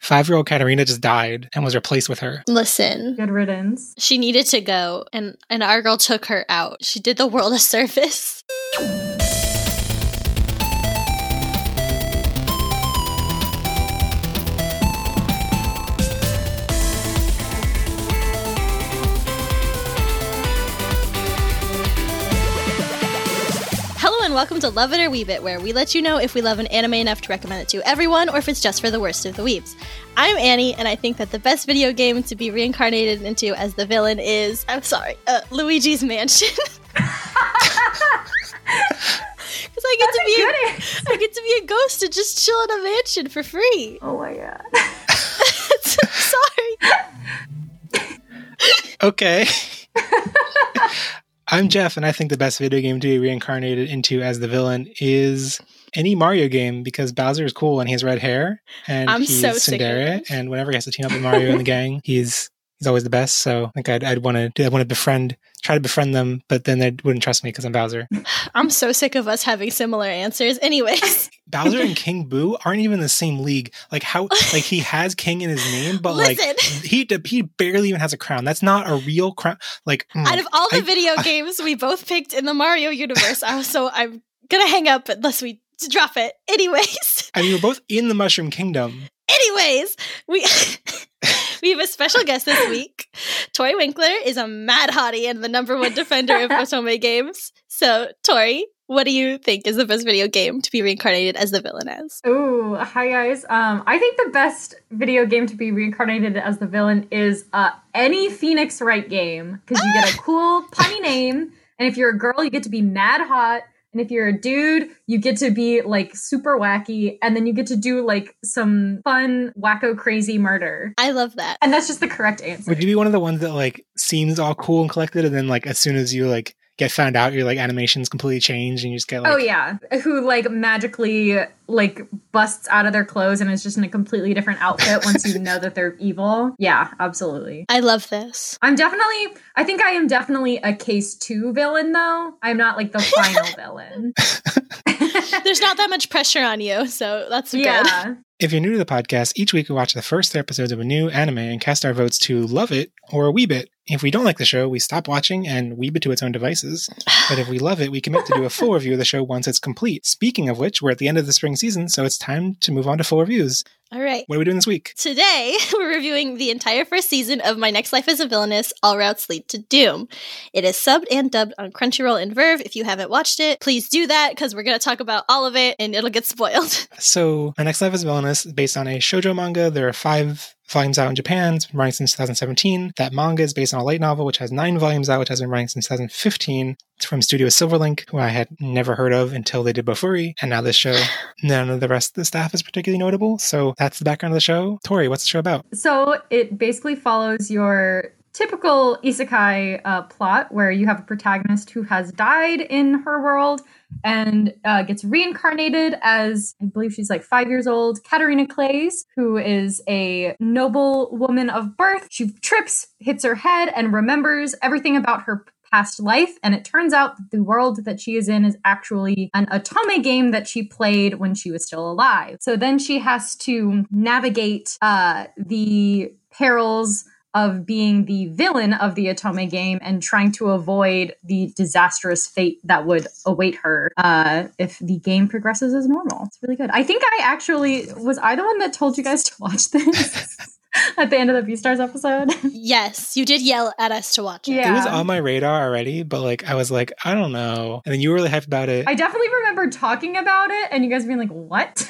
5-year-old Katarina just died and was replaced with her. Listen. Good riddance. She needed to go, and our girl took her out. She did the world a service. And welcome to Love It or Weeb It, where we let you know if we love an anime enough to recommend it to everyone or if it's just for the worst of the weebs. I'm Annie, and I think that the best video game to be reincarnated into as the villain is, Luigi's Mansion. Because I get to be a ghost and just chill in a mansion for free. Oh my god. Sorry. Okay. I'm Jeff, and I think the best video game to be reincarnated into as the villain is any Mario game because Bowser is cool and he has red hair and he's so sick of tsundere, it. and whenever he has to team up with Mario and the gang, he's always the best. So I think I'd want to try to befriend them, but then they wouldn't trust me because I'm Bowser. I'm so sick of us having similar answers. Anyways. Bowser and King Boo aren't even in the same league. Like he has King in his name, but he barely even has a crown. That's not a real crown. Out of all the video games we both picked in the Mario universe, I'm gonna hang up unless we drop it. Anyways. I mean, we're both in the Mushroom Kingdom. Anyways, we have a special guest this week. Tori Winkler is a mad hottie and the #1 defender of Otome games. So, Tori, what do you think is the best video game to be reincarnated as the villain as? Ooh, hi guys. I think the best video game to be reincarnated as the villain is any Phoenix Wright game. Because you get a cool, punny name. And if you're a girl, you get to be mad hot. And if you're a dude, you get to be, super wacky. And then you get to do, some fun, wacko, crazy murder. I love that. And that's just the correct answer. Would you be one of the ones that, seems all cool and collected, and then, as soon as you, get found out, your, animations completely change, and you just get, Oh, yeah. Who, magically, busts out of their clothes and is just in a completely different outfit once you know that they're evil. Yeah, absolutely. I love this. I think I am definitely a case 2 villain, though. I'm not, the final villain. There's not that much pressure on you, so that's good. Yeah. If you're new to the podcast, each week we watch the first 3 episodes of a new anime and cast our votes to love it or weeb it. If we don't like the show, we stop watching and weeb it to its own devices. But if we love it, we commit to do a full review of the show once it's complete. Speaking of which, we're at the end of the spring season, so it's time to move on to full reviews. All right. What are we doing this week? Today, we're reviewing the entire first season of My Next Life as a Villainess, All Routes Lead to Doom. It is subbed and dubbed on Crunchyroll and Verve. If you haven't watched it, please do that, because we're going to talk about all of it, and it'll get spoiled. So, My Next Life as a Villainess is based on a shoujo manga. There are 5 volumes out in Japan. It's been running since 2017. That manga is based on a light novel, which has 9 volumes out, which has been running since 2015. It's from Studio Silverlink, who I had never heard of until they did Bofuri. And now this show, none of the rest of the staff is particularly notable. So that's the background of the show. Tori, what's the show about? So it basically follows your typical isekai plot where you have a protagonist who has died in her world and gets reincarnated as, I believe she's 5 years old, Katarina Clays, who is a noble woman of birth. She trips, hits her head, and remembers everything about her past life, and it turns out that the world that she is in is actually an Otome game that she played when she was still alive. So then she has to navigate the perils of being the villain of the Otome game and trying to avoid the disastrous fate that would await her if the game progresses as normal. It's really good. I think was I the one that told you guys to watch this? At the end of the Beastars episode? Yes, you did yell at us to watch it. Yeah. It was on my radar already, but I was like, I don't know. And then you were really hyped about it. I definitely remember talking about it and you guys being like, what?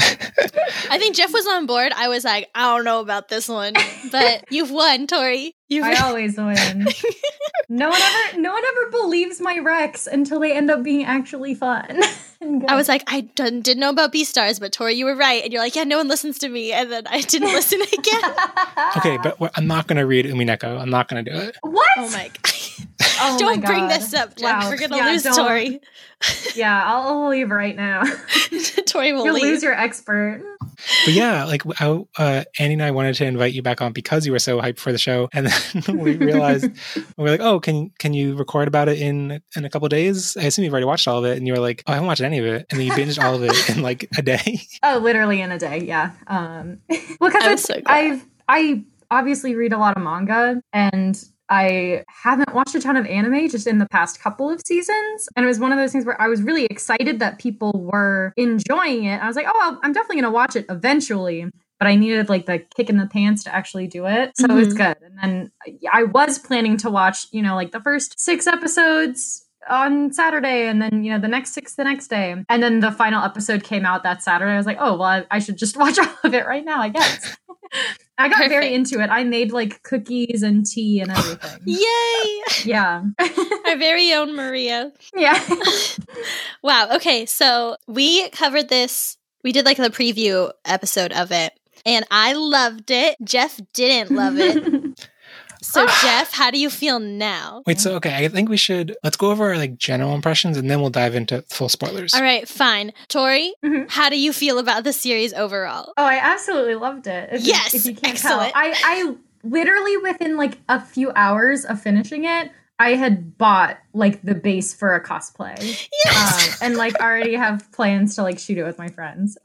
I think Jeff was on board. I was like, I don't know about this one. But you've won, Tori. I always win. No one ever believes my recs until they end up being actually fun. I was like, I didn't know about Beastars, but Tori, you were right. And you're like, yeah, no one listens to me. And then I didn't listen again. Okay, but I'm not going to read Umineko. I'm not going to do it. What? Oh my God. Oh Don't my bring God. this up, Jen. Wow. We're gonna Yeah, lose don't. Tori. Yeah, I'll leave right now. Tori will You'll leave. lose your expert. But yeah, like Annie and I wanted to invite you back on because you were so hyped for the show, and then we realized we're like, oh, can you record about it in a couple of days? I assume you've already watched all of it, and you were like, oh, I haven't watched any of it, and then you binged all of it in like a day. Oh, literally in a day, yeah. Well, because I'm so glad. I obviously read a lot of manga, and I haven't watched a ton of anime just in the past couple of seasons. And it was one of those things where I was really excited that people were enjoying it. I was like, oh, I'm definitely going to watch it eventually. But I needed like the kick in the pants to actually do it. So it's good. And then I was planning to watch, like the first 6 episodes on Saturday, and then the next 6 the next day, and then the final episode came out that Saturday. I was like, oh well, I should just watch all of it right now, I guess. I got very into it. I made like cookies and tea and everything. Yay! Yeah. Our very own Maria. Yeah. Wow. Okay, so we covered this. We did like the preview episode of it, and I loved it. Jeff didn't love it. So Jeff, how do you feel now? Wait, so okay, I think let's go over our like general impressions, and then we'll dive into full spoilers. All right, fine. Tori, how do you feel about the series overall? Oh, I absolutely loved it. If you can't excellent. tell. I literally within like a few hours of finishing it, I had bought like the base for a cosplay. Yes. And like already have plans to like shoot it with my friends.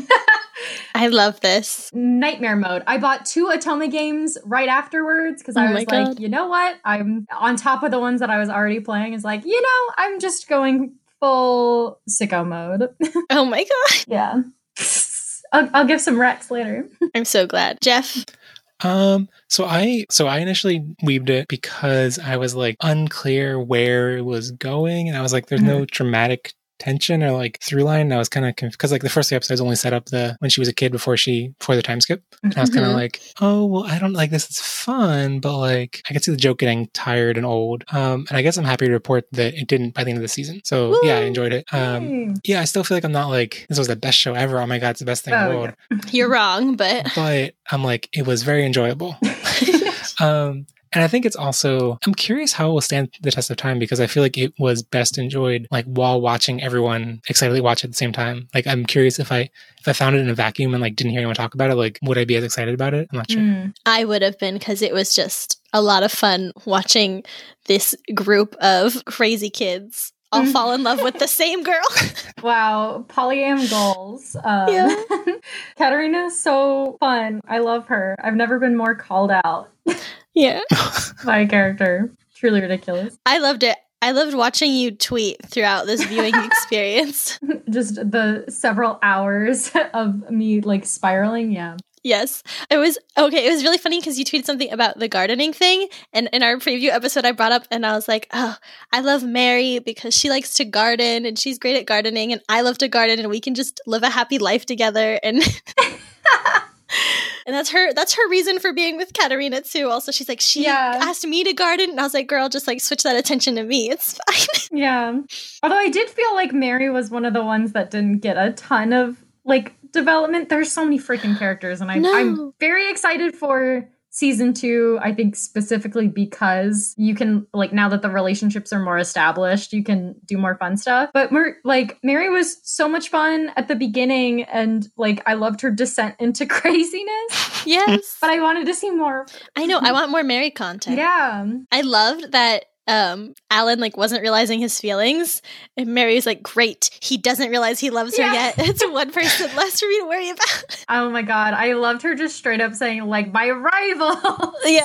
I love this. Nightmare mode. I bought 2 Otome games right afterwards because I was like, you know what? I'm on top of the ones that I was already playing. Is like, I'm just going full sicko mode. Oh my God. Yeah. I'll give some recs later. I'm so glad. Jeff? So I initially weebed it because I was like unclear where it was going, and I was like, there's no dramatic tension or like through line. And I was kind of because like the first 3 episodes only set up when she was a kid before the time skip, and I was kind of like, oh well, I don't like this. It's fun, but like I could see the joke getting tired and old. And I guess I'm happy to report that it didn't by the end of the season. So Woo! Yeah, I enjoyed it. Yeah, I still feel like I'm not like this was the best show ever. Oh my God, it's the best thing in the world. Yeah. You're wrong, but I'm like, it was very enjoyable. And I think it's also, I'm curious how it will stand the test of time, because I feel like it was best enjoyed like while watching everyone excitedly watch it at the same time. Like I'm curious if I found it in a vacuum and like didn't hear anyone talk about it, like would I be as excited about it? I'm not sure. I would have been, because it was just a lot of fun watching this group of crazy kids all fall in love with the same girl. Wow, polyam goals. Yeah. Katarina's so fun. I love her. I've never been more called out. Yeah. By a character. Truly ridiculous. I loved it. I loved watching you tweet throughout this viewing experience. Just the several hours of me like spiraling. Yeah. Yes. It was really funny because you tweeted something about the gardening thing. And in our preview episode, I brought up and I was like, oh, I love Mary because she likes to garden and she's great at gardening. And I love to garden and we can just live a happy life together. And and that's her reason for being with Katarina too. Also, she's like, she asked me to garden. And I was like, girl, just like switch that attention to me. It's fine. Yeah. Although I did feel like Mary was one of the ones that didn't get a ton of like development. There's so many freaking characters, and I'm very excited for season 2. I think specifically because you can like, now that the relationships are more established, you can do more fun stuff. But Mary was so much fun at the beginning, and like I loved her descent into craziness. Yes. But I wanted to see more. I know. I want more Mary content. Yeah. I loved that Alan like wasn't realizing his feelings, and Mary's like, great, he doesn't realize he loves her yet. It's one person less for me to worry about. Oh my God, I loved her just straight up saying like, my rival. Yeah.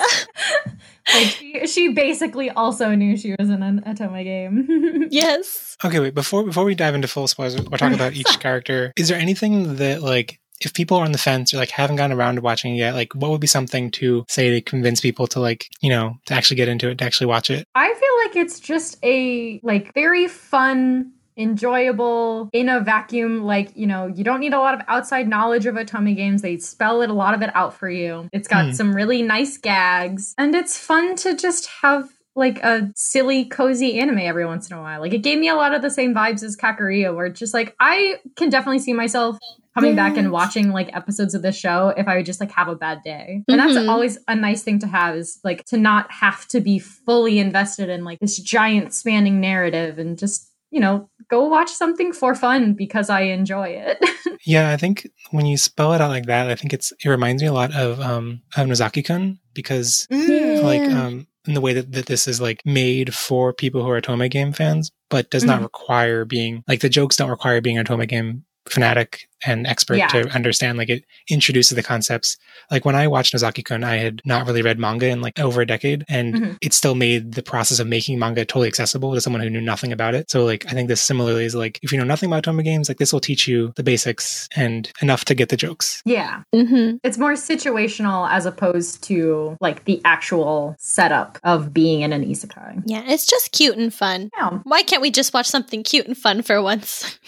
Like she basically also knew she was in an Otome game. Yes. Okay, wait, before we dive into full spoilers, we'll talk about each character. Is there anything that like, if people are on the fence or like haven't gotten around to watching it yet, like what would be something to say to convince people to like, to actually get into it, to actually watch it? I feel like it's just a like very fun, enjoyable, in a vacuum, like, you don't need a lot of outside knowledge of Otome games. They spell a lot of it out for you. It's got some really nice gags, and it's fun to just have like a silly, cozy anime every once in a while. Like it gave me a lot of the same vibes as Kakariko, where it's just like I can definitely see myself coming back and watching like episodes of this show if I would just like have a bad day. And that's always a nice thing to have, is like to not have to be fully invested in like this giant spanning narrative, and just, you know, go watch something for fun because I enjoy it. Yeah, I think when you spell it out like that, I think it reminds me a lot of Nozaki-kun, because like in the way that this is like made for people who are Otome game fans, but does not require being like, the jokes don't require being an Otome game fanatic and expert to understand. Like it introduces the concepts. Like when I watched Nozaki-kun, I had not really read manga in like over a decade, and it still made the process of making manga totally accessible to someone who knew nothing about it. So like I think this similarly is like, if you know nothing about Otome games, like this will teach you the basics and enough to get the jokes. Yeah. It's more situational as opposed to like the actual setup of being in an isekai. Yeah, it's just cute and fun. Yeah. Why can't we just watch something cute and fun for once?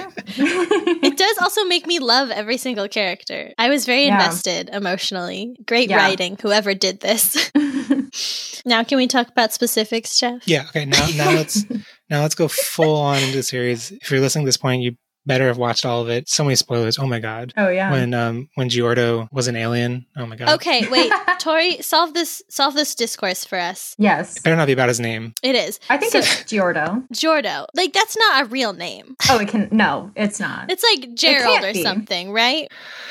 It does also make me love every single character. I was very invested emotionally. Great writing, whoever did this. Now, can we talk about specifics, Jeff? Yeah. Okay. Now let's go full on into the series. If you're listening to this point, you better have watched all of it. So many spoilers. Oh my god. Oh yeah. When Giordo was an alien. Oh my god. Okay, wait. Tori, solve this discourse for us. Yes. It better not be about his name. It is. I think it's Giordo. Giordo. Like, that's not a real name. Oh, no, it's not. It's like Gerald or something, right?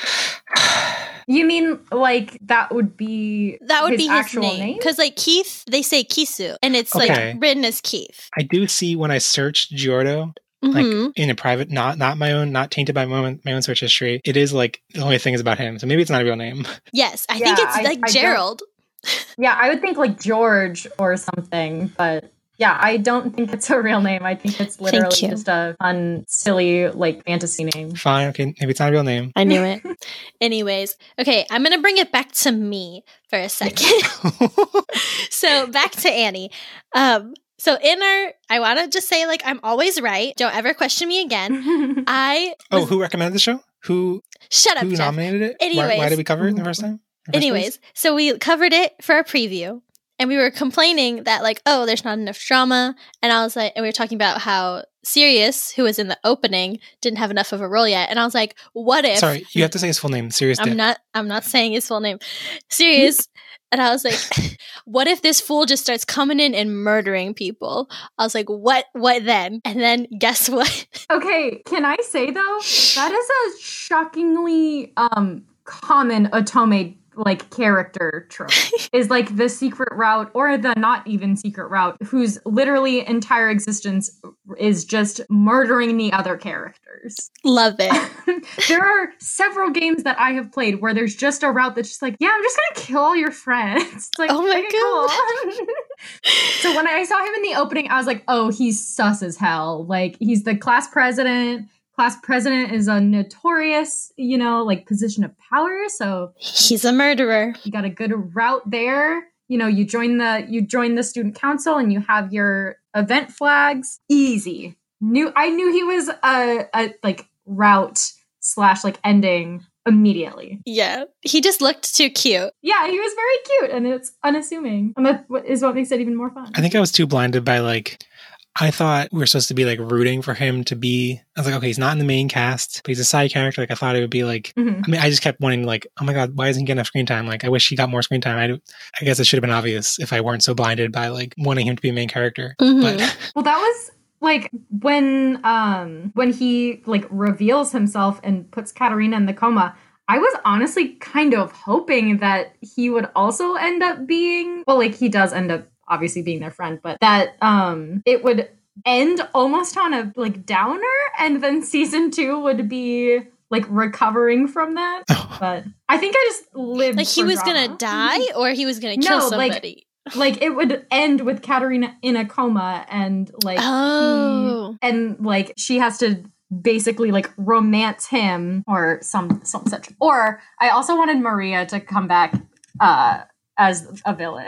You mean like that would be his actual name? Because like Keith, they say Kisu, and it's like written as Keith. I do see when I searched Giordo, like in a private, not my own, not tainted by my own search history, it is like the only thing is about him. So maybe it's not a real name. Yes, I think it's like Gerald. Yeah, I would think like George or something, but yeah, I don't think it's a real name. I think it's literally just a fun, silly, like fantasy name. Fine, okay, maybe it's not a real name. I knew it. Anyways, okay, I'm gonna bring it back to me for a second. So back to Annie. So I want to just say, like, I'm always right. Don't ever question me again. Who recommended the show? Shut up, Who Jeff. nominated it? Anyways. Why did we cover it the first time? So we covered it for our preview, and we were complaining that, like, oh, there's not enough drama. And I was like, and we were talking about how Sirius, who was in the opening, didn't have enough of a role yet. And I was like, what if? Sorry, you have to say his full name. Sirius. I'm not saying his full name. Sirius. And I was like, what if this fool just starts coming in and murdering people? I was like, what then? And then guess what? Okay, can I say though, that is a shockingly common Otome like character trope. Is like the secret route, or the not even secret route, whose literally entire existence is just murdering the other characters. Love it. There are several games that I have played where there's just a route that's just like, yeah, I'm just gonna kill all your friends. It's like, oh my god. Cool. So when I saw him in the opening, I was like, oh, he's sus as hell. Like, he's the class president. Class president is a notorious, like position of power. So he's a murderer. You got a good route there. You join the student council and you have your event flags. Easy. I knew he was a like route / like ending immediately. Yeah. He just looked too cute. Yeah, he was very cute, and it's unassuming. And that is what makes it even more fun. I think I was too blinded by like, I thought we were supposed to be like rooting for him to be. I was like, okay, he's not in the main cast, but he's a side character. Like I thought it would be like. I mean, I just kept wanting like, oh my god, why isn't he getting enough screen time? Like I wish he got more screen time. I guess it should have been obvious if I weren't so blinded by like wanting him to be a main character. But well, that was like when he like reveals himself and puts Katarina in the coma. I was honestly kind of hoping that he would also end up being, well, like he does end up obviously being their friend, but that it would end almost on a like downer, and then season 2 would be like recovering from that. But I think I just lived like he was drama. Gonna die, or he was gonna kill somebody. Like it would end with Katarina in a coma, and like and like she has to basically like romance him or some such. Or I also wanted Maria to come back as a villain.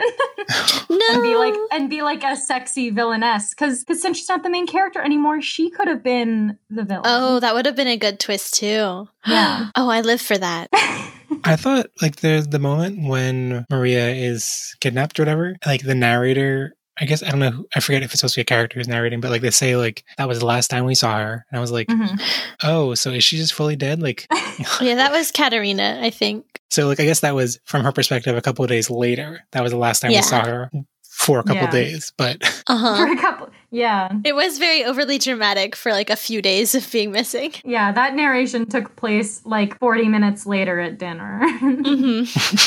No. and be like a sexy villainess, because since she's not the main character anymore, she could have been the villain. Oh, that would have been a good twist too. Yeah. Oh, I live for that. I thought like there's the moment when Maria is kidnapped or whatever, like the narrator I guess, I don't know, I forget if it's supposed to be a character who's narrating, but like they say like, that was the last time we saw her. And I was like, oh, so is she just fully dead? Like, Yeah, that was Katarina, I think. so like, I guess that was from her perspective a couple of days later. That was the last time Yeah. we saw her for a couple Yeah. days, but Uh-huh. For a couple, yeah. It was very overly dramatic for like a few days of being missing. Yeah, that narration took place like 40 minutes later at dinner. hmm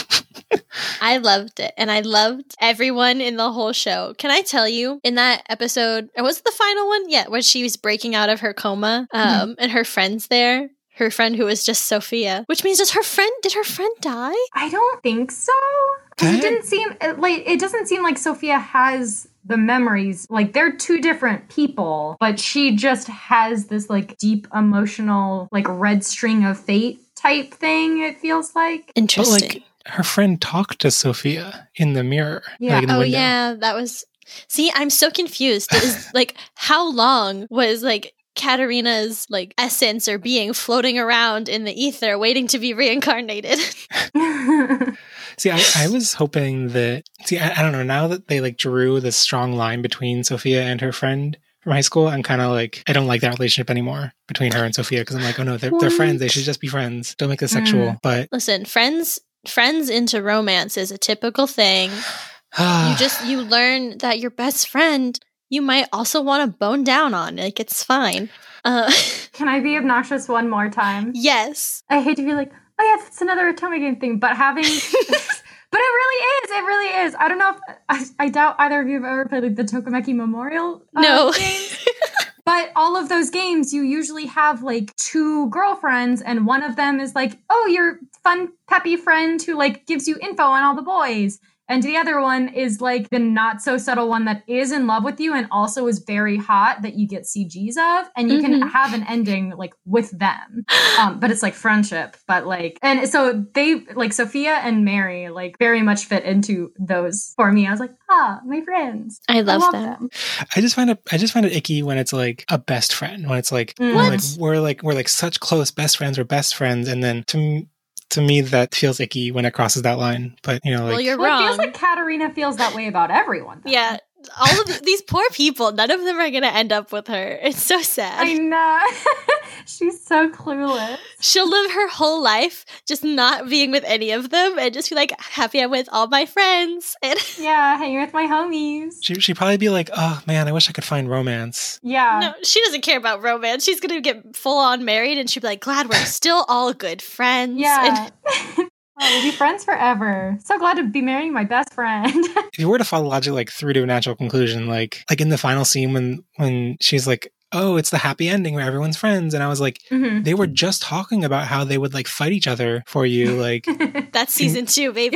I loved it. And I loved everyone in the whole show. Can I tell you, in that episode, or was it the final one? Yeah, where she was breaking out of her coma and her friend's there. Her friend who was just Sophia. Which means did her friend die? I don't think so. It didn't seem like it doesn't seem like Sophia has the memories. Like they're two different people, but she just has this like deep emotional like red string of fate type thing, it feels like. but Interesting. like her friend talked to Sophia in the mirror. Yeah. Like in the Oh window. yeah, that was. See, I'm so confused. Is like how long was like Katarina's like essence or being floating around in the ether, waiting to be reincarnated? See, I was hoping that, I don't know, now that they like drew this strong line between Sophia and her friend from high school, I'm kind of like, I don't like that relationship anymore between her and Sophia, because I'm like, oh no, they're friends. They should just be friends. Don't make this sexual. But Listen, friends into romance is a typical thing. You learn that your best friend you might also want to bone down on. Like it's fine. Can I be obnoxious one more time? Yes. I hate to be like, oh yeah, that's another Otome game thing, but having, but it really is. I don't know if, I doubt either of you have ever played like the Tokameki Memorial No. games. But all of those games, you usually have like two girlfriends, and one of them is like, oh, your fun, peppy friend who like gives you info on all the boys. And the other one is like the not so subtle one that is in love with you and also is very hot that you get CGs of. And you can have an ending like with them. But it's like friendship. But like, and so they like Sophia and Mary like very much fit into those for me. I was like, my friends. I love that. them. I just find it icky when it's like a best friend, when it's like, we're like such close best friends, we're best friends. And then to me, that feels icky when it crosses that line. But, you know, like... Well, you're Well, wrong. it feels like Katarina feels that way about everyone. Though. Yeah. All of these poor people, none of them are going to end up with her. It's so sad. I know. She's so clueless. She'll live her whole life just not being with any of them and just be like, happy I'm with all my friends. And Yeah, hanging with my homies. She'd probably be like, oh, man, I wish I could find romance. Yeah. no, she doesn't care about romance. She's going to get full on married and she'll be like, glad we're still all good friends. Yeah. We'll be friends forever. So glad to be marrying my best friend. If you were to follow logic like through to a natural conclusion, like in the final scene when she's like, oh, it's the happy ending where everyone's friends, and I was like, they were just talking about how they would like fight each other for you, like That's season 2, baby.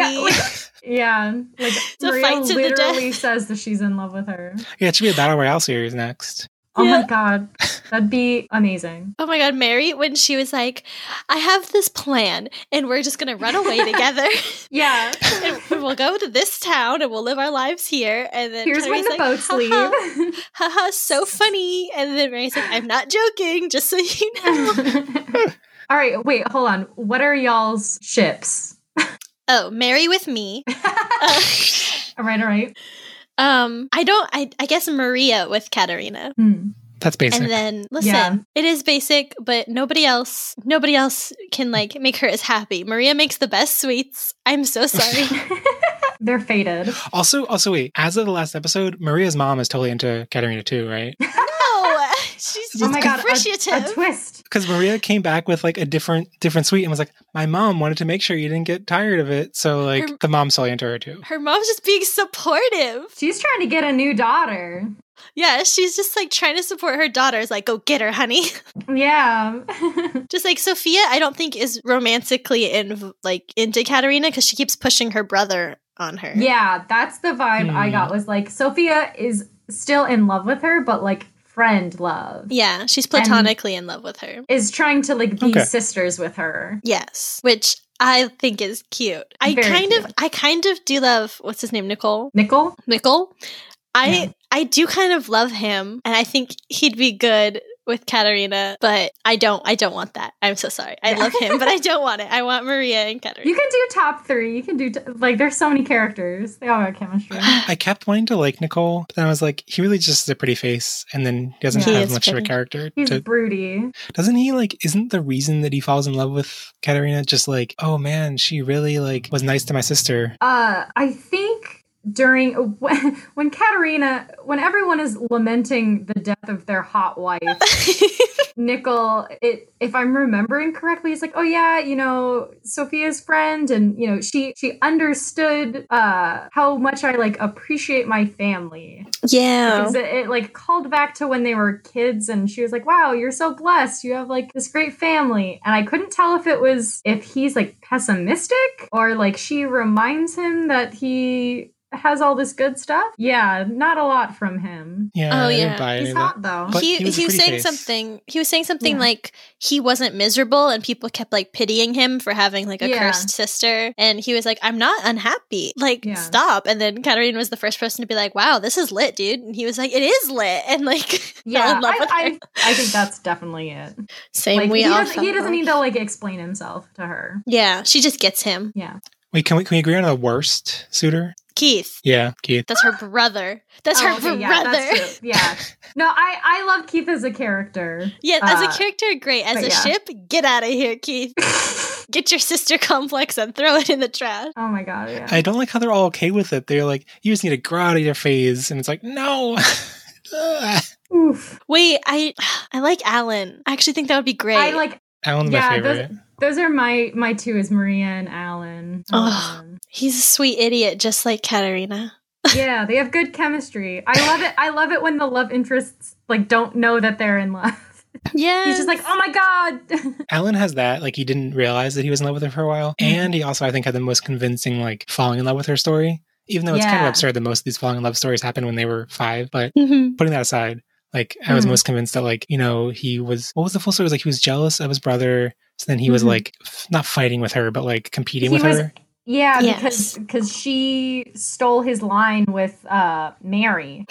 Yeah, like a Maria fight to the literally death. says that she's in love with her. yeah, it should be a battle royale series next. Oh Yeah. my god, that'd be amazing. Oh my god, Mary, when she was like, I have this plan and we're just gonna run away together. Yeah. and we'll go to this town and we'll live our lives here. And then Here's when Mary's the like, boats "Haha, leave. haha, so funny. And then Mary's like, I'm not joking, just so you know. All right, wait, hold on. What are y'all's ships? Oh, Mary with me. All right. I guess Maria with Katarina. That's basic. And then listen, Yeah. it is basic, but nobody else can like make her as happy. Maria makes the best sweets. I'm so sorry. They're fated. Also, wait, as of the last episode, Maria's mom is totally into Katarina too, right? No, she's just Oh my god, appreciative. a twist. Because Maria came back with like a different sweet and was like, my mom wanted to make sure you didn't get tired of it. So like the mom's totally into her too. Her mom's just being supportive. She's trying to get a new daughter. Yeah, she's just like trying to support her daughters. Like, go get her, honey. Yeah. Just like Sophia, I don't think is romantically into Katarina because she keeps pushing her brother on her. Yeah, that's the vibe I got, was like Sophia is still in love with her, but like friend love. Yeah, she's platonically in love with her. Is trying to like be Okay. sisters with her. Yes, which I think is cute. I Very cute. kind of do love, what's his name, Nicole? Nickel? I do kind of love him, and I think he'd be good with Katarina, but I don't want that. I'm so sorry. I love him, but I don't want it. I want Maria and Katarina. You can do top 3. You can do like there's so many characters. They all got chemistry. I kept wanting to like Nicole, but then I was like, he really just has a pretty face, and then he doesn't have much of a character. He's broody. Doesn't he isn't the reason that he falls in love with Katarina just like, oh man, she really was nice to my sister? I think during when everyone is lamenting the death of their hot wife, Nicole, if I'm remembering correctly, he's like, oh yeah, Sophia's friend, and she understood how much I appreciate my family. Yeah, because it called back to when they were kids, and she was like, wow, you're so blessed, you have this great family. And I couldn't tell if he's pessimistic or she reminds him that he has all this good stuff. Yeah, not a lot from him. Yeah. Oh yeah. He's hot though. He was saying something. He was saying something like he wasn't miserable, and people kept pitying him for having a cursed sister. And he was like, "I'm not unhappy. Stop." And then Katarina was the first person to be like, "Wow, this is lit, dude." And he was like, "It is lit," and fell in love with her. I think that's definitely it. Same. He doesn't need to explain himself to her. Yeah, she just gets him. Yeah. Wait, can we agree on the worst suitor? Keith. Yeah, Keith. That's her brother. That's her brother. Yeah, that's true. Yeah. No, I love Keith as a character. Yeah, as a character, great. As a ship, get out of here, Keith. Get your sister complex and throw it in the trash. Oh my god, yeah. I don't like how they're all okay with it. They're like, you just need to grow out of your phase. And it's like, no. Oof. Wait, I like Alan. I actually think that would be great. Alan's my favorite. Those are my 2 is Maria and Alan. He's a sweet idiot, just like Katarina. Yeah, they have good chemistry. I love it when the love interests don't know that they're in love. Yeah, he's just like, oh my god. Alan has that. He didn't realize that he was in love with her for a while, and he also I think had the most convincing falling in love with her story. Even though it's kind of absurd that most of these falling in love stories happen when they were 5, but putting that aside. I was most convinced that, he was... What was the full story? It was he was jealous of his brother. So then he was, not fighting with her, but, competing with her. Yeah, because she stole his line with Mary.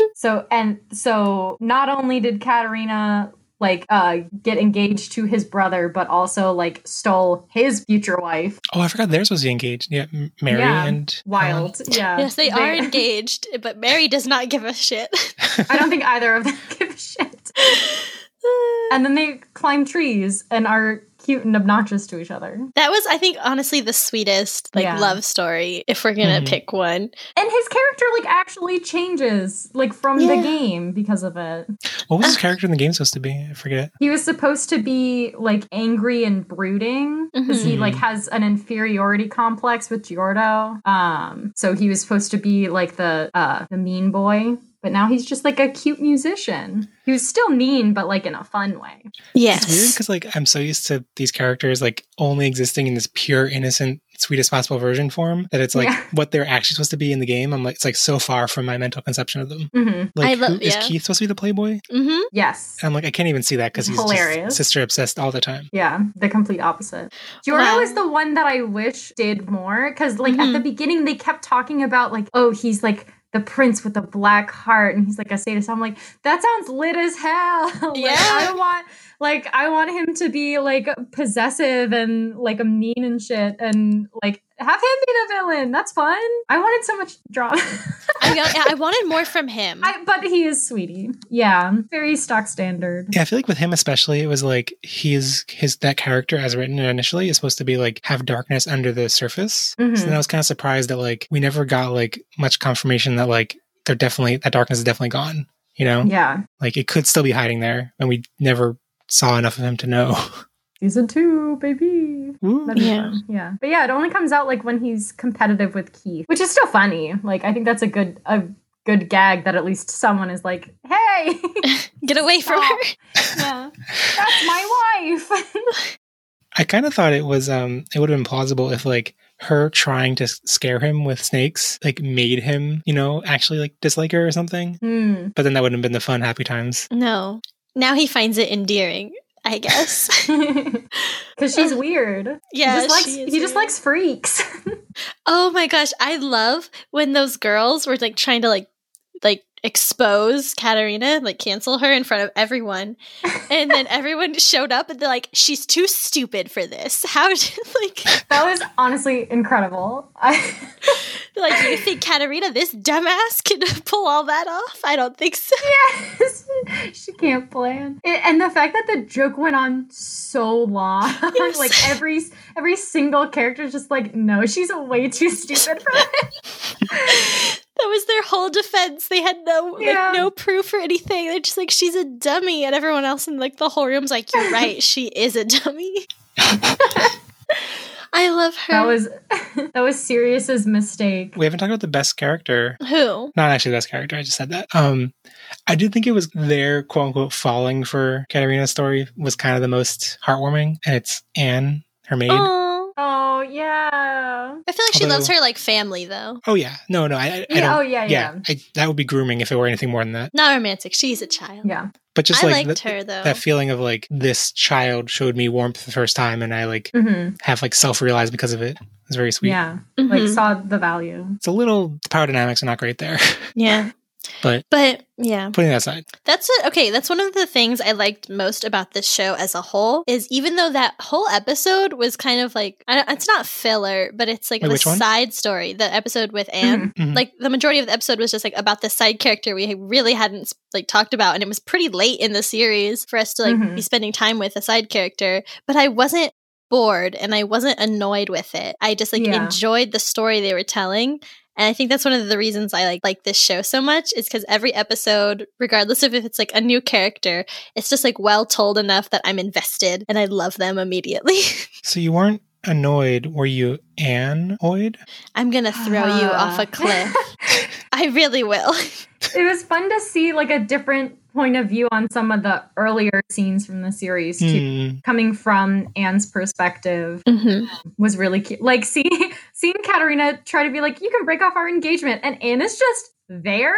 So not only did Katarina... get engaged to his brother, but also stole his future wife. Oh, I forgot theirs was engaged. Yeah, Mary and Wild. Yeah. Yes, they are engaged, but Mary does not give a shit. I don't think either of them give a shit. And then they climb trees and are cute and obnoxious to each other. That was, I think, honestly the sweetest love story, if we're gonna pick one. And his character actually changes from the game because of it. What was his character in the game supposed to be? I forget. He was supposed to be angry and brooding because he has an inferiority complex with Giordo. So he was supposed to be the mean boy. But now he's just a cute musician. He was still mean, but in a fun way. Yes. It's weird because I'm so used to these characters only existing in this pure, innocent, sweetest possible version form that it's what they're actually supposed to be in the game. I'm it's so far from my mental conception of them. Mm-hmm. Is Keith supposed to be the playboy? Mm-hmm. Yes. I'm I can't even see that because he's hilarious. Just sister obsessed all the time. Yeah, the complete opposite. Giordo is the one that I wish did more because at the beginning they kept talking about oh, he's the prince with the black heart, and he's a sadist. I'm that sounds lit as hell. Yeah. I want him to be possessive and a mean and shit, and have him be the villain. That's fun. I wanted so much drama. I wanted more from him. But he is sweetie. Yeah, very stock standard. Yeah, I feel with him especially, it was that character as written initially is supposed to be have darkness under the surface. So then I was kind of surprised that we never got much confirmation that that darkness is definitely gone. Yeah. It could still be hiding there, and we never saw enough of him to know. Season 2, baby. Yeah. Yeah. But yeah, it only comes out when he's competitive with Keith, which is still funny. I think that's a good gag that at least someone is hey, get away from her. Yeah. That's my wife. I kind of thought it was it would have been plausible if her trying to scare him with snakes made him, actually dislike her or something. But then that wouldn't have been the fun, happy times. No. Now he finds it endearing, I guess. Because she's weird. Yeah, he just likes freaks. Oh my gosh, I love when those girls were trying to expose Katarina, like cancel her in front of everyone. And then everyone showed up and they're like, she's too stupid for this. How did, like... That was honestly incredible. Like, you think Katarina, this dumbass, can pull all that off? I don't think so. Yes, she can't plan. And the fact that the joke went on so long, Yes. like every single character is just like, no, she's way too stupid for this. That was their whole defense. They had no proof or anything. They're just like, she's a dummy. And everyone else in like the whole room's like, you're right, she is a dummy. I love her. That was Sirius's mistake. We haven't talked about the best character. Who? Not actually the best character, I just said that. I do think it was their quote unquote falling for Katarina's story was kind of the most heartwarming, and it's Anne, her maid. Oh, yeah. I feel like she loves her like family though. Oh yeah. No, I don't. Oh yeah. That would be grooming if it were anything more than that. Not romantic. She's a child. Yeah. But just I like liked her though. that feeling of like this child showed me warmth the first time, and I like have like self-realized because of it. It's very sweet. Yeah. Like saw the value. It's a little, the power dynamics are not great there. Yeah. But yeah, putting that aside, that's it. Okay, that's one of the things I liked most about this show as a whole is even though that whole episode was kind of like it's not filler, but it's like the side story. The episode with Anne, like the majority of the episode was just like about the side character we really hadn't like talked about, and it was pretty late in the series for us to like be spending time with a side character. But I wasn't bored and I wasn't annoyed with it. I just like enjoyed the story they were telling. And I think that's one of the reasons I like this show so much is because every episode, regardless of if it's like a new character, it's just like well told enough that I'm invested and I love them immediately. So you weren't annoyed, were you Annoyed? I'm gonna throw you off a cliff. I really will. It was fun to see like a different point of view on some of the earlier scenes from the series too. Coming from Anne's perspective was really cute. Like seeing Katarina try to be like, you can break off our engagement, and Anne is just there.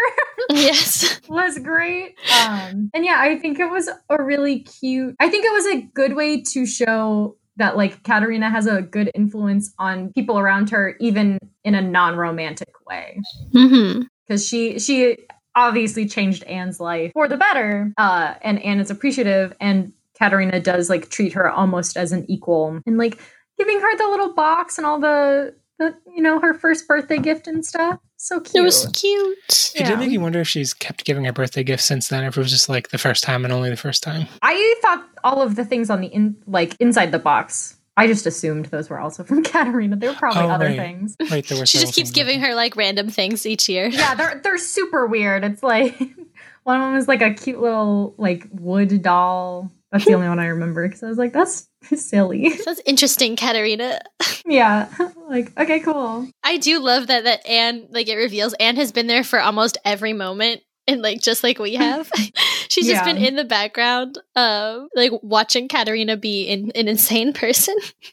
Yes. Was great. And yeah, I think it was a really cute, I think it was a good way to show that like Katarina has a good influence on people around her, even in a non-romantic way. Because she obviously changed Anne's life for the better. And Anne is appreciative, and Katarina does like treat her almost as an equal, and like giving her the little box and all the her first birthday gift and stuff. So cute. It was cute. It did make me wonder if she's kept giving her birthday gifts since then, or if it was just like the first time and only the first time. I thought all of the things on the inside the box, I just assumed those were also from Katarina. They were probably other things. Right, there were she just keeps giving her like random things each year. Yeah, they're super weird. It's like one of them is like a cute little like wood doll. That's the only one I remember because I was like, that's silly. That's interesting, Katarina. Yeah, like okay, cool. I do love that Anne, like it reveals Anne has been there for almost every moment. And like just like we have, she's just been in the background, like watching Katarina be an insane person.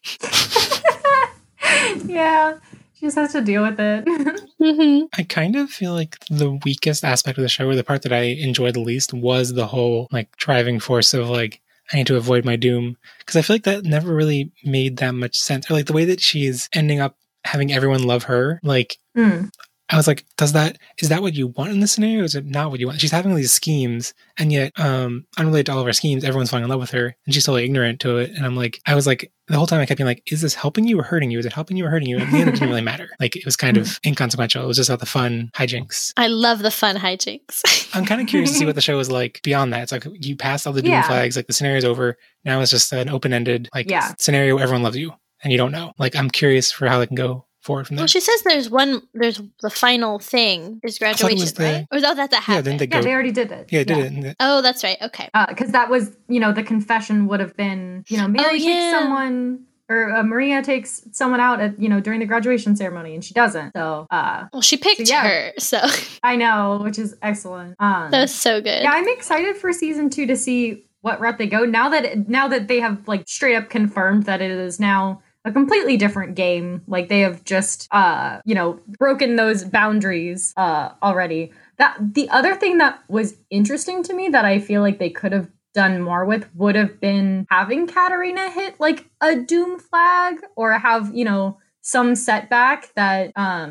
Yeah, she just has to deal with it. I kind of feel like the weakest aspect of the show, or the part that I enjoyed the least, was the whole like driving force of like, I need to avoid my doom. Because I feel like that never really made that much sense. Or like the way that she's ending up having everyone love her, like I was like, is that what you want in this scenario? Or is it not what you want? She's having these schemes, and yet, unrelated to all of her schemes, everyone's falling in love with her, and she's totally ignorant to it. And I was like, the whole time I kept being like, is this helping you or hurting you? Is it helping you or hurting you? At the end, it didn't really matter. Like, it was kind of inconsequential. It was just about the fun hijinks. I love the fun hijinks. I'm kind of curious to see what the show is like beyond that. It's like, you passed all the doom flags, like the scenary's over. Now it's just an open-ended, like, scenario where everyone loves you, and you don't know. Like, I'm curious for how they can go forward from there. Well, she says there's the final thing is graduation, right? Or that happened? Yeah, then they they already did it. Yeah, did it. Oh, that's right. Okay. Because that was, the confession would have been, Mary takes someone, or Maria takes someone out at, during the graduation ceremony, and she doesn't. So, well, she picked her, so. I know, which is excellent. That's so good. Yeah, I'm excited for season 2 to see what route they go. Now that they have like straight up confirmed that it is now a completely different game. Like they have just, broken those boundaries already. That the other thing that was interesting to me that I feel like they could have done more with would have been having Katarina hit like a doom flag, or have, some setback that,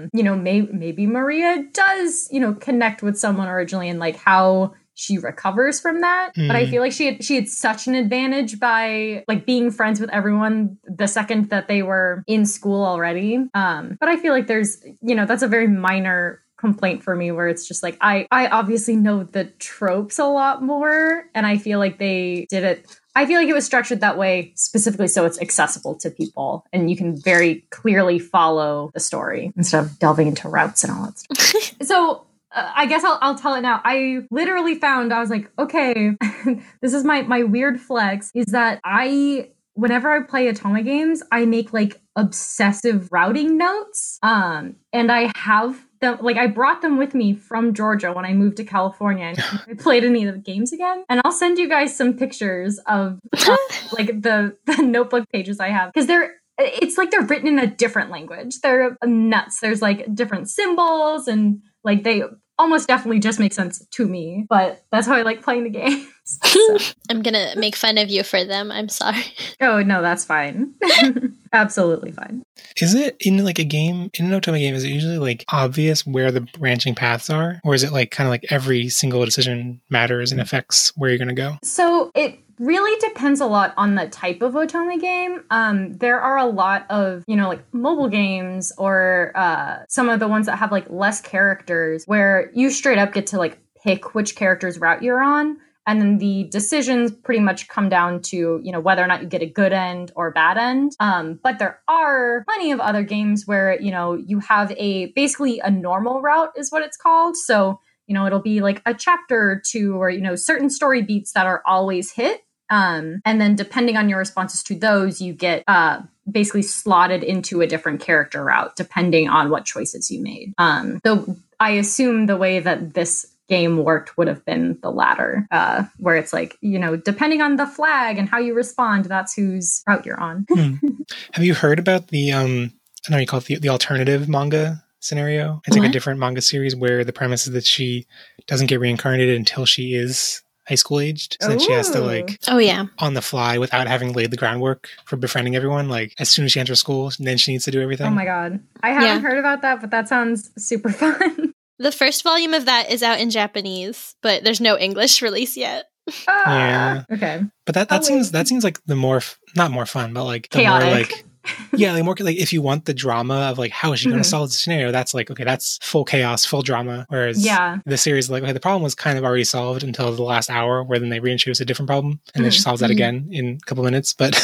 maybe Maria does, connect with someone originally and like how she recovers from that. But I feel like she had such an advantage by like being friends with everyone the second that they were in school already. But I feel like there's, that's a very minor complaint for me where it's just like, I obviously know the tropes a lot more, and I feel like they did it. I feel like it was structured that way specifically so it's accessible to people and you can very clearly follow the story instead of delving into routes and all that stuff. So I guess I'll tell it now. I literally found, I was like, okay, this is my weird flex, is that whenever I play Otome games, I make like obsessive routing notes. And I have them, like I brought them with me from Georgia when I moved to California and I played any of the games again. And I'll send you guys some pictures of like the notebook pages I have, because it's like they're written in a different language. They're nuts. There's like different symbols and like they almost definitely just make sense to me, but that's how I like playing the games. So. I'm gonna make fun of you for them. I'm sorry. Oh, no, that's fine. Absolutely fine. Is it in like a game, in an Otome game, is it usually like obvious where the branching paths are? Or is it like kind of like every single decision matters and affects where you're going to go? So it really depends a lot on the type of Otome game. There are a lot of, like mobile games or some of the ones that have like less characters where you straight up get to like pick which character's route you're on. And then the decisions pretty much come down to, whether or not you get a good end or a bad end. But there are plenty of other games where, you have basically a normal route is what it's called. So, it'll be like a chapter or two or, certain story beats that are always hit. And then depending on your responses to those, you get basically slotted into a different character route, depending on what choices you made. So I assume the way that this game worked would have been the latter, where it's like, depending on the flag and how you respond, that's whose route you're on. Have you heard about the, I don't know, you call it the alternative manga scenario? It's like a different manga series where the premise is that she doesn't get reincarnated until she is high school aged. So then she has to like, on the fly without having laid the groundwork for befriending everyone. Like as soon as she enters school, then she needs to do everything. Oh my God. I haven't heard about that, but that sounds super fun. The first volume of that is out in Japanese, but there's no English release yet. Yeah. Okay. But that seems like the more not more fun, but like the chaotic. more like more like if you want the drama of like how is she going to solve the scenario, that's like okay, that's full chaos, full drama. Whereas the series like okay, the problem was kind of already solved until the last hour, where then they reintroduce a different problem and then she solves that again in a couple minutes. But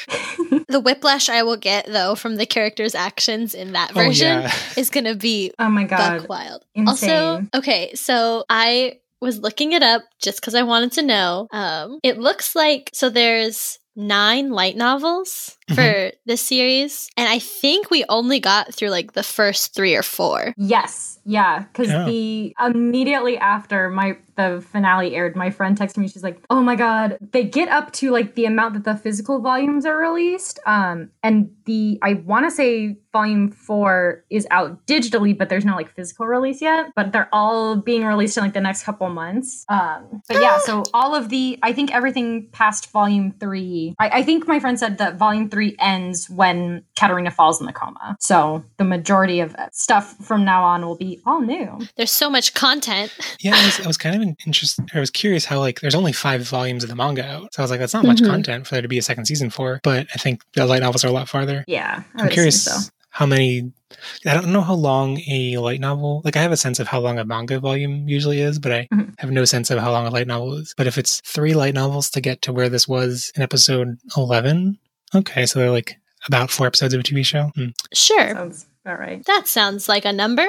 the whiplash I will get though from the character's actions in that version is going to be oh my God, buck wild. Insane. Also, okay, so I was looking it up just because I wanted to know. It looks like there's 9 light novels for this series, and I think we only got through like the first 3 or 4. Yes, yeah, because immediately after the finale aired, my friend texted me. She's like, "Oh my God, they get up to like the amount that the physical volumes are released, and I want to say volume 4 is out digitally, but there's no like physical release yet. But they're all being released in like the next couple months. But yeah, so all of I think everything past volume 3. I think my friend said that volume 3 ends when Katarina falls in the coma. So the majority of stuff from now on will be all new. There's so much content. Yeah, I was kind of interested. I was curious how like there's only 5 volumes of the manga out, so I was like, that's not much content for there to be a second season for. But I think the light novels are a lot farther. Yeah, I'm curious how many. I don't know how long a light novel. Like I have a sense of how long a manga volume usually is, but I have no sense of how long a light novel is. But if it's 3 light novels to get to where this was in episode 11, okay, so they're like about 4 episodes of a TV show. Sure. Sounds about right. That sounds like a number.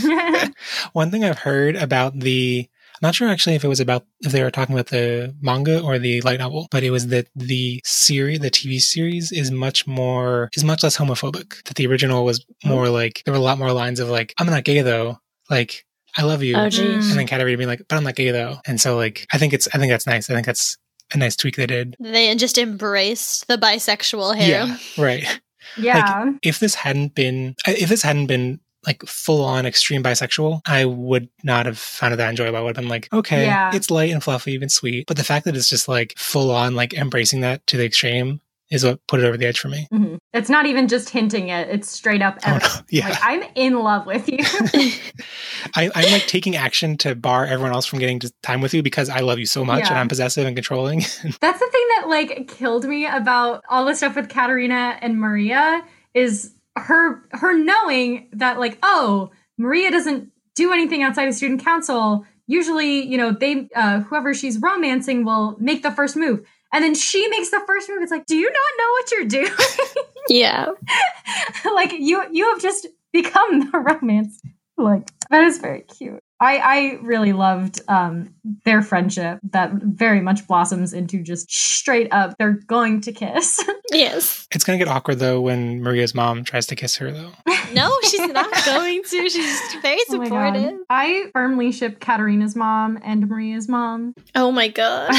One thing I've heard about I'm not sure actually if they were talking about the manga or the light novel, but it was that the TV series is much less homophobic. That the original was more like, there were a lot more lines of like, I'm not gay though. Like, I love you. Oh, geez. And then Katarina being like, but I'm not gay though. And so like, I think that's nice. I think that's a nice tweak they did. They just embraced the bisexual harem. Yeah, right. Yeah. Like, if this hadn't been like full-on extreme bisexual, I would not have found it that enjoyable. I would have been like, okay, it's light and fluffy and sweet. But the fact that it's just like full-on like embracing that to the extreme, is what put it over the edge for me. Mm-hmm. It's not even just hinting it; it's straight up. Oh, no. Yeah, like, I'm in love with you. I'm like taking action to bar everyone else from getting time with you because I love you so much and I'm possessive and controlling. That's the thing that like killed me about all the stuff with Katarina and Maria is her knowing that like, oh, Maria doesn't do anything outside of student council. Usually, you know, they whoever she's romancing will make the first move. And then she makes the first move. It's like, do you not know what you're doing? Yeah. Like you have just become the romance. Like, that is very cute. I really loved their friendship that very much blossoms into just straight up, they're going to kiss. Yes. It's going to get awkward, though, when Maria's mom tries to kiss her, though. No, she's not going to. She's very supportive. Oh, I firmly ship Katarina's mom and Maria's mom. Oh my god.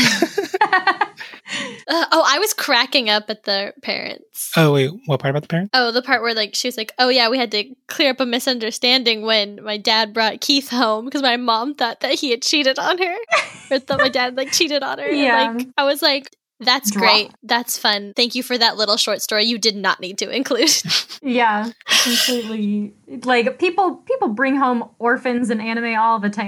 I was cracking up at the parents. Oh, wait, what part about the parents? Oh, the part where like she was like, oh yeah, we had to clear up a misunderstanding when my dad brought Keith home because my mom thought that he had cheated on her. Or thought my dad like cheated on her. Yeah. And, like, I was like, that's great. That's fun. Thank you for that little short story you did not need to include. Yeah, completely. Like people bring home orphans in anime all the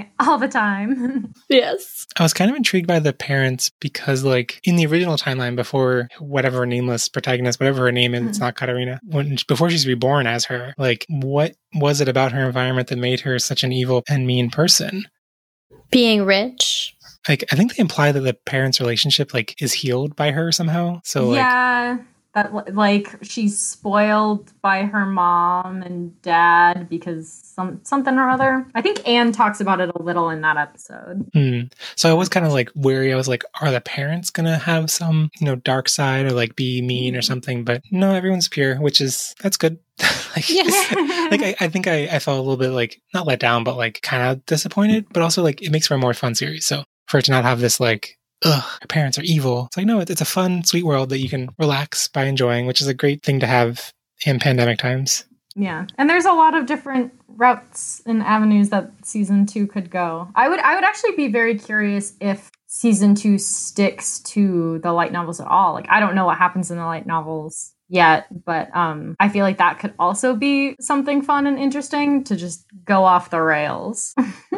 time. Yes. I was kind of intrigued by the parents because, like, in the original timeline, before whatever nameless protagonist, whatever her name is, it's not Katarina, before she's reborn as her, like, what was it about her environment that made her such an evil and mean person? Being rich. Like, I think they imply that the parents' relationship, like, is healed by her somehow. So, like, yeah, that like she's spoiled by her mom and dad because something or other. I think Anne talks about it a little in that episode. So I was kind of like wary. I was like, are the parents gonna have some, you know, dark side or like be mean or something? But no, everyone's pure, that's good. Like, like I think I felt a little bit like not let down, but like kind of disappointed. But also like it makes for a more fun series. So for it to not have this like, ugh, her parents are evil. It's like, no, it's a fun, sweet world that you can relax by enjoying, which is a great thing to have in pandemic times. Yeah. And there's a lot of different routes and avenues that season 2 could go. I would actually be very curious if season 2 sticks to the light novels at all. Like, I don't know what happens in the light novels yet, but I feel like that could also be something fun and interesting to just go off the rails.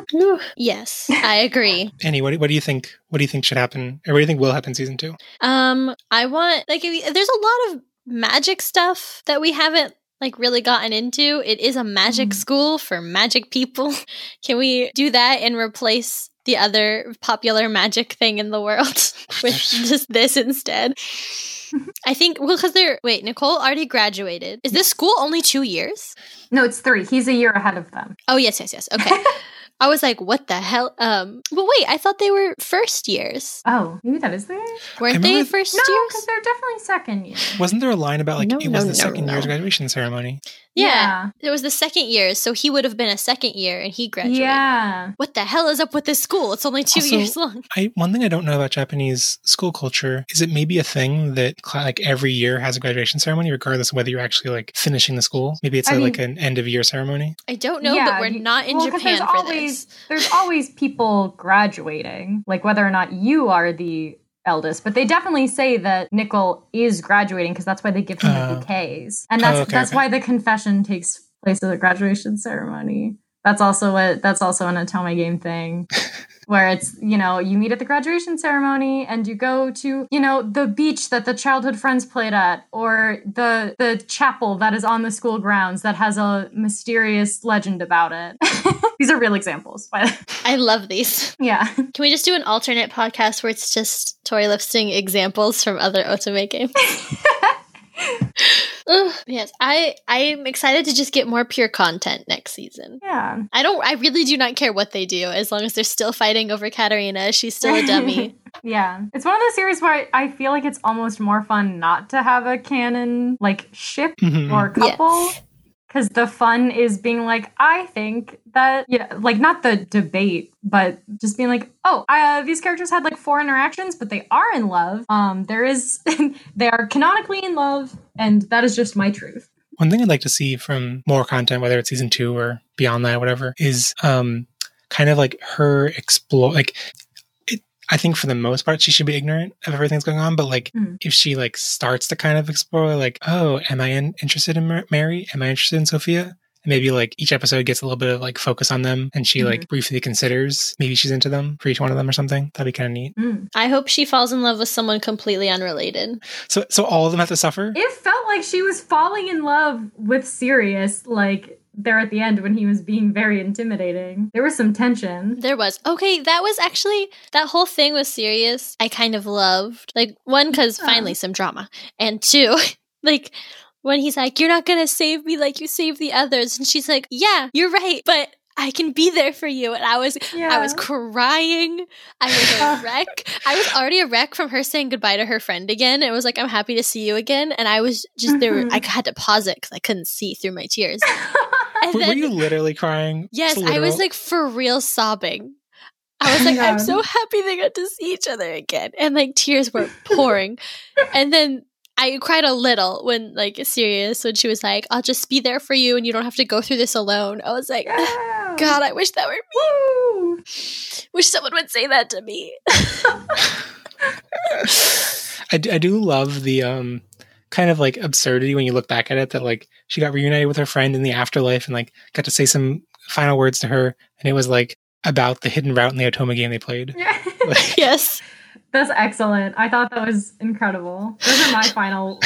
Yes, I agree. Annie, what do you think? What do you think should happen, or what do you think will happen in season 2? I want like there's a lot of magic stuff that we haven't like really gotten into. It is a magic school for magic people. Can we do that and replace the other popular magic thing in the world with just this instead? I think, well, because Nicole already graduated. Is this school only 2 years? No, it's 3. He's a year ahead of them. Oh, yes. Okay. I was like, what the hell? But wait, I thought they were first years. Oh, maybe that is there? Weren't they first years? No, because they're definitely second year. Wasn't there a line about like it was the second year's graduation ceremony? Yeah, it was the second year, so he would have been a second year, and he graduated. Yeah. What the hell is up with this school? It's only 2 years long. One thing I don't know about Japanese school culture is it may be a thing that like every year has a graduation ceremony, regardless of whether you're actually like finishing the school. Maybe it's like an end of year ceremony. I don't know, but we're not in Japan for this. There's always people graduating, like whether or not you are the eldest, but they definitely say that Nickel is graduating because that's why they give him the bouquets, and that's why the confession takes place at the graduation ceremony. That's also an Otome game thing, where it's, you know, you meet at the graduation ceremony and you go to, you know, the beach that the childhood friends played at, or the chapel that is on the school grounds that has a mysterious legend about it. These are real examples. I love these. Yeah. Can we just do an alternate podcast where it's just Tori listing examples from other Otome games? Yes, I'm excited to just get more pure content next season. Yeah. I really do not care what they do as long as they're still fighting over Katarina. She's still a dummy. Yeah. It's one of those series where I feel like it's almost more fun not to have a canon like ship or couple. Yes. Because the fun is being like, I think that, you know, like not the debate, but just being like, oh, these characters had like 4 interactions, but they are in love. They are canonically in love, and that is just my truth. One thing I'd like to see from more content, whether it's season 2 or beyond that, whatever, is kind of like her explore. Like, I think for the most part, she should be ignorant of everything that's going on. But like, if she like starts to kind of explore, like, oh, am I interested in Mary? Am I interested in Sophia? And maybe like each episode gets a little bit of like focus on them, and she like briefly considers maybe she's into them for each one of them or something. That'd be kind of neat. I hope she falls in love with someone completely unrelated. So all of them have to suffer? It felt like she was falling in love with Sirius, like there at the end when he was being very intimidating. There was some tension. There was. Okay, that was actually, that whole thing with Sirius, I kind of loved. Like, one, because finally some drama. And two, like, when he's like, you're not gonna save me like you saved the others. And she's like, yeah, you're right, but I can be there for you. And I was crying. I was a wreck. I was already a wreck from her saying goodbye to her friend again. It was like, I'm happy to see you again. And I was just there. I had to pause it because I couldn't see through my tears. Were you literally crying? Yes, I was like for real sobbing. I was like, I'm so happy they got to see each other again. And like tears were pouring. And then I cried a little when like Sirius, when she was like, I'll just be there for you and you don't have to go through this alone. I was like, God, I wish that were me. Woo! Wish someone would say that to me. I do love the kind of like absurdity when you look back at it, that like she got reunited with her friend in the afterlife and like got to say some final words to her, and it was like about the hidden route in the Otome game they played. Like, yes. That's excellent. I thought that was incredible. Those are my final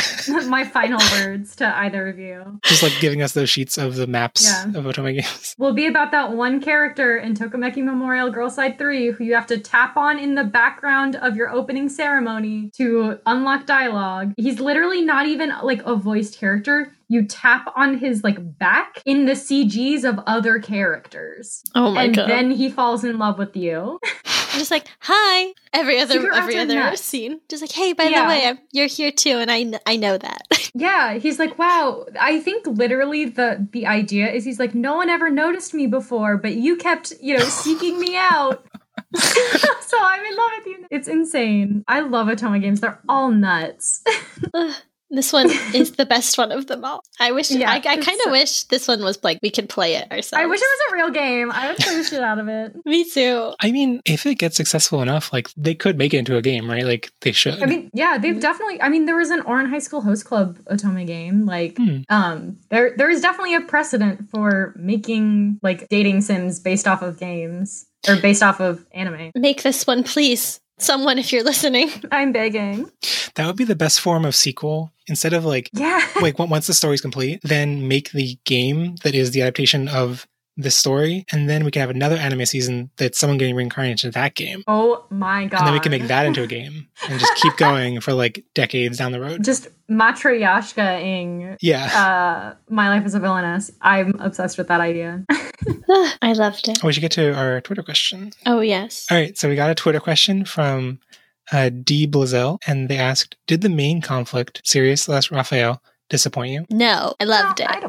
words to either of you. Just like giving us those sheets of the maps of Otome games. Will be about that one character in Tokimeki Memorial Girl Side 3 who you have to tap on in the background of your opening ceremony to unlock dialogue. He's literally not even like a voiced character. You tap on his like back in the CGs of other characters. Oh my God. And then he falls in love with you. Just like, hi. Every other scene. Just like, hey, by the way, you're here too, and I know that. Yeah, he's like, wow. I think literally the idea is he's like, no one ever noticed me before, but you kept, seeking me out. So I'm in love with you. It's insane. I love Otome games. They're all nuts. This one is the best one of them all. I wish, I kind of wish this one was like, we could play it ourselves. I wish it was a real game. I would play the shit out of it. Me too. I mean, if it gets successful enough, like they could make it into a game, right? Like they should. I mean, yeah, they've definitely, there was an Ouran High School Host Club Otome game. Like, there is definitely a precedent for making like dating sims based off of games or based off of anime. Make this one, please. Someone, if you're listening. I'm begging. That would be the best form of sequel. Instead of like, once the story's complete, then make the game that is the adaptation of this story, and then we can have another anime season that's someone getting reincarnated into that game. Oh my God. And then we can make that into a game and just keep going for like decades down the road. Just matryoshka-ing My Life as a Villainess. I'm obsessed with that idea. I loved it. We should get to our Twitter question. Oh, yes. All right, so we got a Twitter question from D. Blazel, and they asked, did the main conflict, Sirius / Raphael, disappoint you? No, I loved it.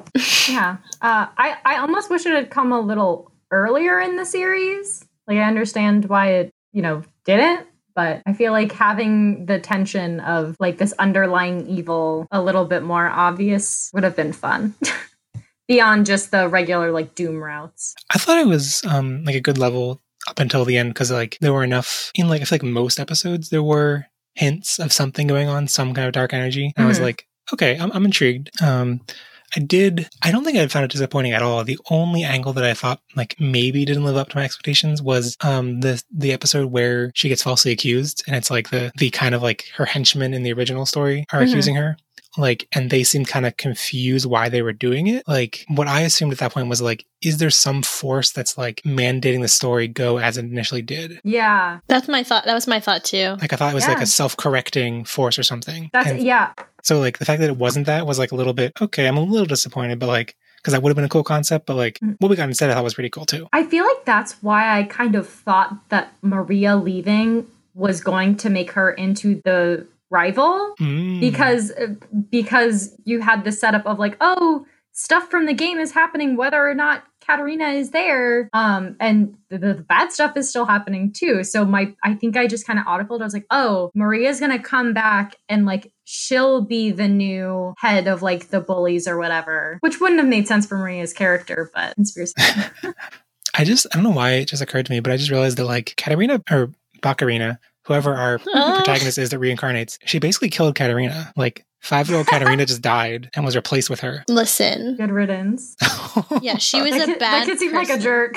I almost wish it had come a little earlier in the series. Like, I understand why it, didn't, but I feel like having the tension of like this underlying evil a little bit more obvious would have been fun. Beyond just the regular like Doom routes. I thought it was like a good level up until the end, because like there were enough in like I feel like most episodes there were hints of something going on, some kind of dark energy. And I was like, okay, I'm intrigued. I don't think I found it disappointing at all. The only angle that I thought like maybe didn't live up to my expectations was the episode where she gets falsely accused, and it's like the kind of like her henchmen in the original story are accusing her. Like, and they seemed kind of confused why they were doing it. Like, what I assumed at that point was like, is there some force that's like mandating the story go as it initially did? Yeah. That's my thought. That was my thought too. Like, I thought it was like a self-correcting force or something. That's. So like the fact that it wasn't that was like a little bit, okay, I'm a little disappointed, but like, because that would have been a cool concept, but like what we got instead I thought was pretty cool too. I feel like that's why I kind of thought that Maria leaving was going to make her into the rival, because you had the setup of like, oh, stuff from the game is happening whether or not Katarina is there, and the bad stuff is still happening too. So I think I just kind of autofilled. I was like, oh, Maria's gonna come back and like she'll be the new head of like the bullies or whatever, which wouldn't have made sense for Maria's character, but conspiracy. I don't know why it just occurred to me, but I just realized that like Katarina or Bakarina whoever our protagonist is that reincarnates, she basically killed Katarina. Like, 5-year-old Katarina just died and was replaced with her. Listen. Good riddance. Yeah, she was a bad That kid seemed like a jerk.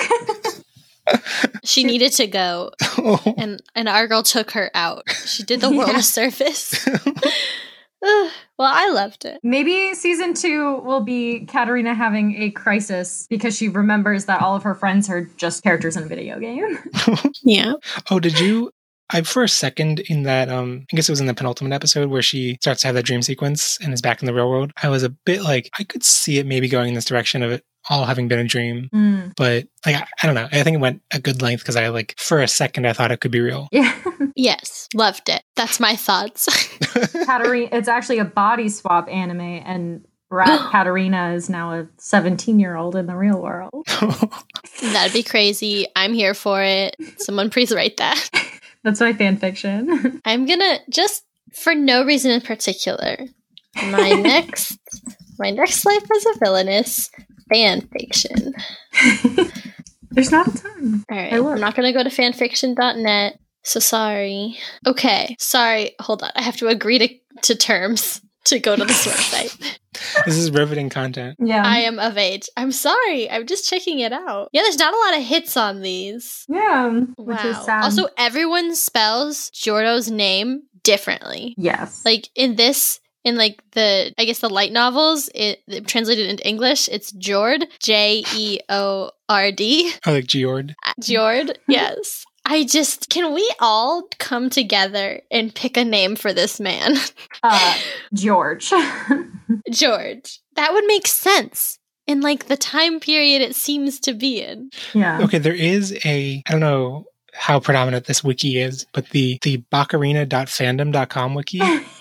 She needed to go, and our girl took her out. She did the world a service. Well, I loved it. Maybe season 2 will be Katarina having a crisis because she remembers that all of her friends are just characters in a video game. Yeah. Oh, did you... for a second in that, I guess it was in the penultimate episode where she starts to have that dream sequence and is back in the real world, I was a bit like, I could see it maybe going in this direction of it all having been a dream. But like, I don't know. I think it went a good length because I like, for a second, I thought it could be real. Yeah. Yes, loved it. That's my thoughts. Katarina, it's actually a body swap anime, and Katarina is now a 17-year-old in the real world. That'd be crazy. I'm here for it. Someone please write that. That's my fan fiction. I'm gonna, just for no reason in particular, my next life as a villainess fan fiction. There's not a ton. All right, I'm not gonna go to fanfiction.net. So sorry. Okay, sorry. Hold on. I have to agree to terms to go to this website. This is riveting content. Yeah. I am of age. I'm sorry. I'm just checking it out. Yeah, there's not a lot of hits on these. Yeah. Wow. Which is sad. Also, everyone spells Giordo's name differently. Yes. Like in like the, I guess the light novels, it translated into English, it's Jord, Jeord. Oh, like Geord. Jord, yes. Can we all come together and pick a name for this man? George. George. That would make sense in like the time period it seems to be in. Yeah. Okay, there is I don't know how predominant this wiki is, but the bacarina.fandom.com wiki,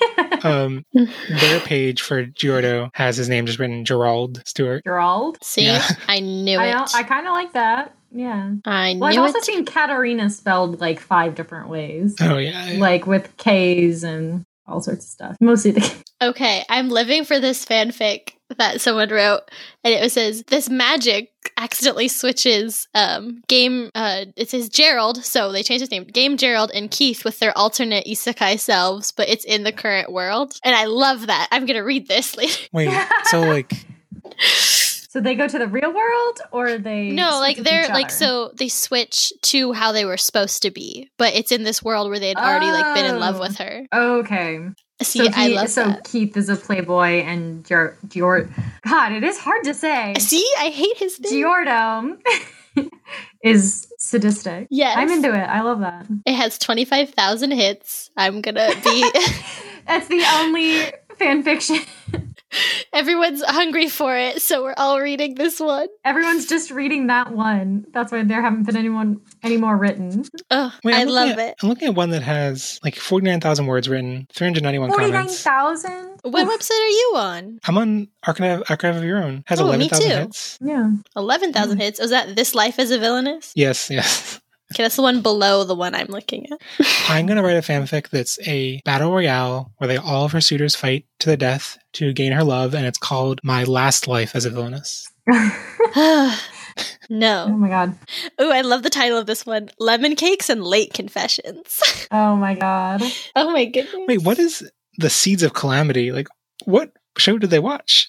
their page for Giordo has his name just written Gerald Stewart. Gerald? See? Yeah. I knew it. I kind of like that. Yeah. I knew I've also it. seen Katarina spelled like 5 different ways. Oh, yeah. Like with K's and all sorts of stuff. Mostly the K. Okay, I'm living for this fanfic that someone wrote, and it says, this magic accidentally switches it says Gerald, so they changed his name, Game Gerald and Keith with their alternate isekai selves, but it's in the current world. And I love that. I'm gonna read this later. Wait, so like... So they go to the real world, or they... No, like switch with they're each like, other? so they switch to how they were supposed to be, but it's in this world where they'd already like been in love with her. Okay. See, I love that. Keith is a playboy, and Giordo... God, it is hard to say. See, I hate his name. Giordo is sadistic. Yes. I'm into it. I love that. It has 25,000 hits. I'm gonna be... That's the only fan fiction. Everyone's hungry for it, so we're all reading this one. Everyone's just reading that one. That's why there haven't been any more written. Oh, Wait, I love it. I'm looking at one that has like 49,000 words written, 391 comments. 49,000? What website are you on? I'm on Archive of Your Own. Has Oh, me 11,000 too. hits. Yeah. 11,000 hits. Was that This Life as a Villainess? Yes. Okay, that's the one below the one I'm looking at. I'm going to write a fanfic that's a battle royale where all of her suitors fight to the death to gain her love, and it's called My Last Life as a Villainess. Oh No. my god. Ooh, I love the title of this one. Lemon Cakes and Late Confessions. Oh my god. Oh my goodness. Wait, what is the Seeds of Calamity? Like, what show did they watch?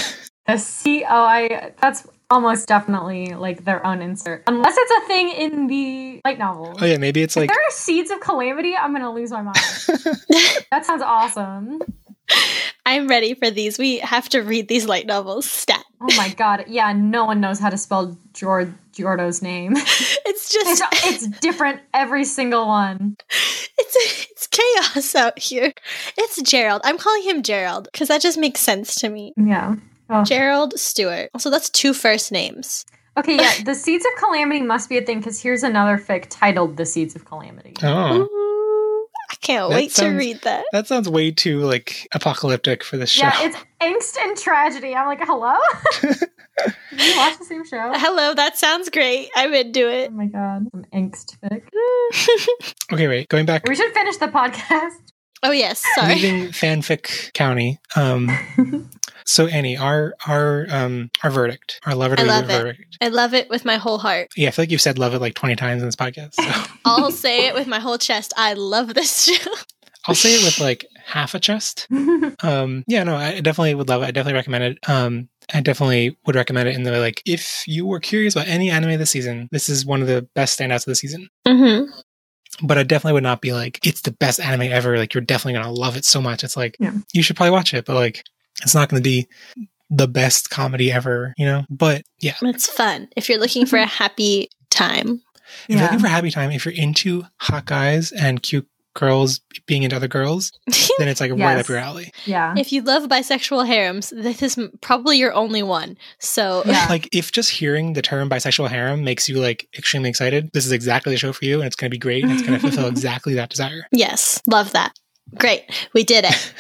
That's almost definitely like their own insert. Unless it's a thing in the light novel. Oh yeah, maybe it's If like... there are Seeds of Calamity, I'm gonna lose my mind. That sounds awesome. I'm ready for these. We have to read these light novels. Stat. Oh my god. Yeah, no one knows how to spell Giordo's name. It's just... It's different every single one. It's chaos out here. It's Gerald. I'm calling him Gerald because that just makes sense to me. Yeah. Oh. Gerald Stewart. Also, that's 2 first names. Okay, yeah, the Seeds of Calamity must be a thing, because here's another fic titled The Seeds of Calamity. Oh. Ooh, I can't wait to read that. That sounds way too, like, apocalyptic for this show. Yeah, it's angst and tragedy. I'm like, hello? Did you watch the same show? Hello, that sounds great. I'm into Oh it. my god, some angst fic. Okay, wait, going back... We should finish the podcast. Oh, yes, sorry. Leaving fanfic county. So Annie, our verdict, our love it or I love leave it it. verdict. I love it with my whole heart. Yeah, I feel like you've said love it like 20 times in this podcast. So. I'll say it with my whole chest. I love this show. I'll say it with like half a chest. Yeah, no, I definitely would love it. I definitely recommend it. I definitely would recommend it in the like, if you were curious about any anime this season, this is one of the best standouts of the season. Mm-hmm. But I definitely would not be like, it's the best anime ever. Like, you're definitely going to love it so much. It's like, you should probably watch it, but like, it's not going to be the best comedy ever, you know? But yeah. It's fun. If you're looking for a happy time. If you're looking for a happy time, if you're into hot guys and cute girls being into other girls, then it's like right up your alley. Yeah. If you love bisexual harems, this is probably your only one. So like, if just hearing the term bisexual harem makes you like extremely excited, this is exactly the show for you, and it's going to be great, and it's going to fulfill exactly that desire. Yes, love that. Great, we did it.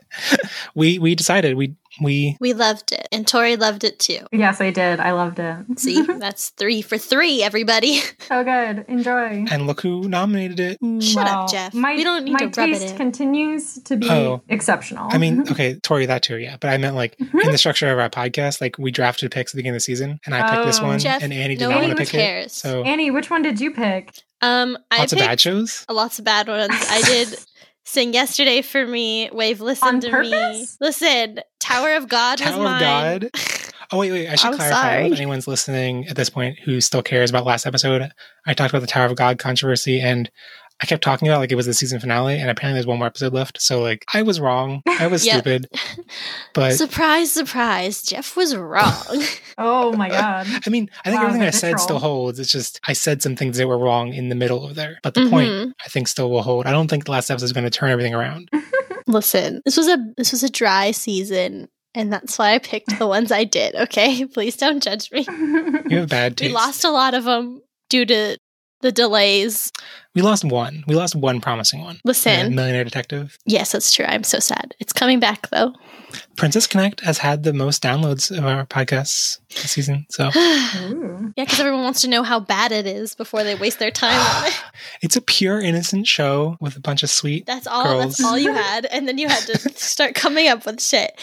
we decided we loved it, and Tori loved it too. Yes, I did. I loved it. See, that's 3 for 3, everybody. So good. Enjoy. And look who nominated it. Shut up, Jeff. We don't need to rub it in. My taste continues to be exceptional. I mean, okay, Tori, that too, yeah. But I meant like in the structure of our podcast, like we drafted picks at the beginning of the season, and I picked this one, Jeff, and Annie did not want to pick it. So Annie, which one did you pick? Lots of bad shows. Lots of bad ones. I did. Sing Yesterday for me. Wave, listen to me. Listen, Tower of God was mine. Tower of God? Oh, wait. I should clarify if anyone's listening at this point who still cares about last episode. I talked about the Tower of God controversy, and I kept talking about like it was the season finale, and apparently there's one more episode left. So like I was wrong. I was stupid. But surprise, surprise, Jeff was wrong. Oh my God. I mean, I think everything I said still holds. It's just I said some things that were wrong in the middle of there. But the point I think still will hold. I don't think the last episode is going to turn everything around. Listen, this was a dry season. And that's why I picked the ones I did, okay? Please don't judge me. You have bad taste. We lost a lot of them due to the delays. We lost one. We lost one promising one. Listen. Millionaire Detective. Yes, that's true. I'm so sad. It's coming back, though. Princess Connect has had the most downloads of our podcasts this season. So yeah, because everyone wants to know how bad it is before they waste their time on it. It's a pure, innocent show with a bunch of sweet girls. That's all you had. And then you had to start coming up with shit.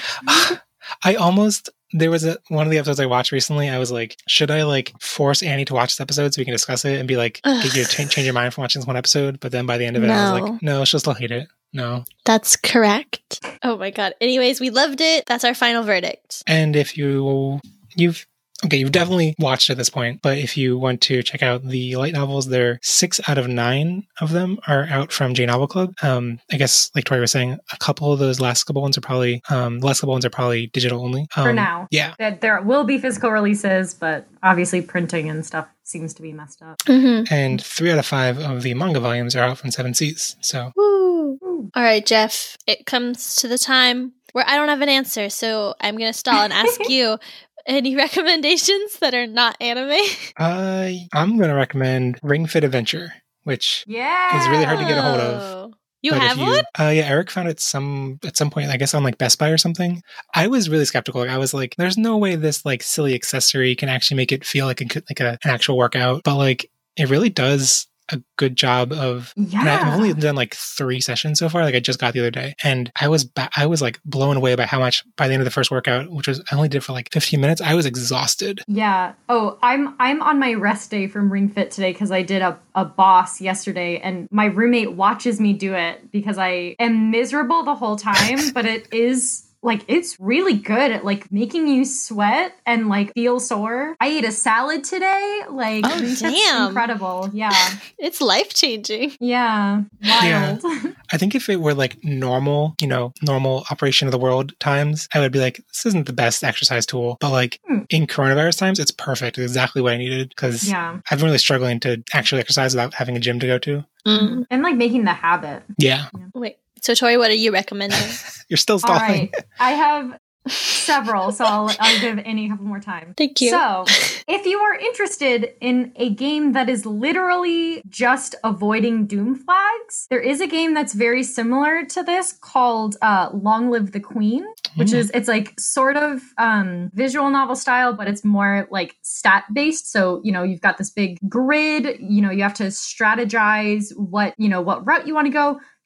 There was one of the episodes I watched recently. I was like, should I like force Annie to watch this episode so we can discuss it and be like, get you to change your mind from watching this one episode? But then by the end of it, I was like, no, she'll still hate it. No. That's correct. Oh my God. Anyways, we loved it. That's our final verdict. And if you've definitely watched at this point, but if you want to check out the light novels, there 6 out of 9 of them are out from J Novel Club. I guess, like Tori was saying, a couple of those last couple ones are probably digital only. For now. Yeah. There will be physical releases, but obviously printing and stuff seems to be messed up. Mm-hmm. And 3 out of 5 of the manga volumes are out from 7 Seas. So. Woo. All right, Jeff, it comes to the time where I don't have an answer, so I'm going to stall and ask you. Any recommendations that are not anime? I'm going to recommend Ring Fit Adventure, which is really hard to get a hold of. You have one? Yeah, Eric found it at some point, I guess on like Best Buy or something. I was really skeptical. I was like, there's no way this like silly accessory can actually make it feel like an actual workout. But like, it really does a good job of. Yeah. I've only done like 3 sessions so far. Like I just got the other day, and I was like blown away by how much by the end of the first workout, which was I only did for like 15 minutes. I was exhausted. Yeah. Oh, I'm on my rest day from Ring Fit today because I did a boss yesterday, and my roommate watches me do it because I am miserable the whole time, but it is. Like, it's really good at, like, making you sweat and, like, feel sore. I ate a salad today. Like, it's incredible. Yeah. It's life-changing. Yeah. Wild. Yeah. I think if it were, like, normal operation of the world times, I would be like, this isn't the best exercise tool. But, like, in coronavirus times, it's perfect. It's exactly what I needed. Because I've been really struggling to actually exercise without having a gym to go to. Mm. And, like, making the habit. Yeah. Wait. So, Tori, what are you recommending? You're still stalling. All right. I have several, so I'll give Annie a couple more time. Thank you. So, if you are interested in a game that is literally just avoiding doom flags, there is a game that's very similar to this called Long Live the Queen, which is, it's like sort of visual novel style, but it's more like stat based. So, you've got this big grid, you have to strategize what route you want to go.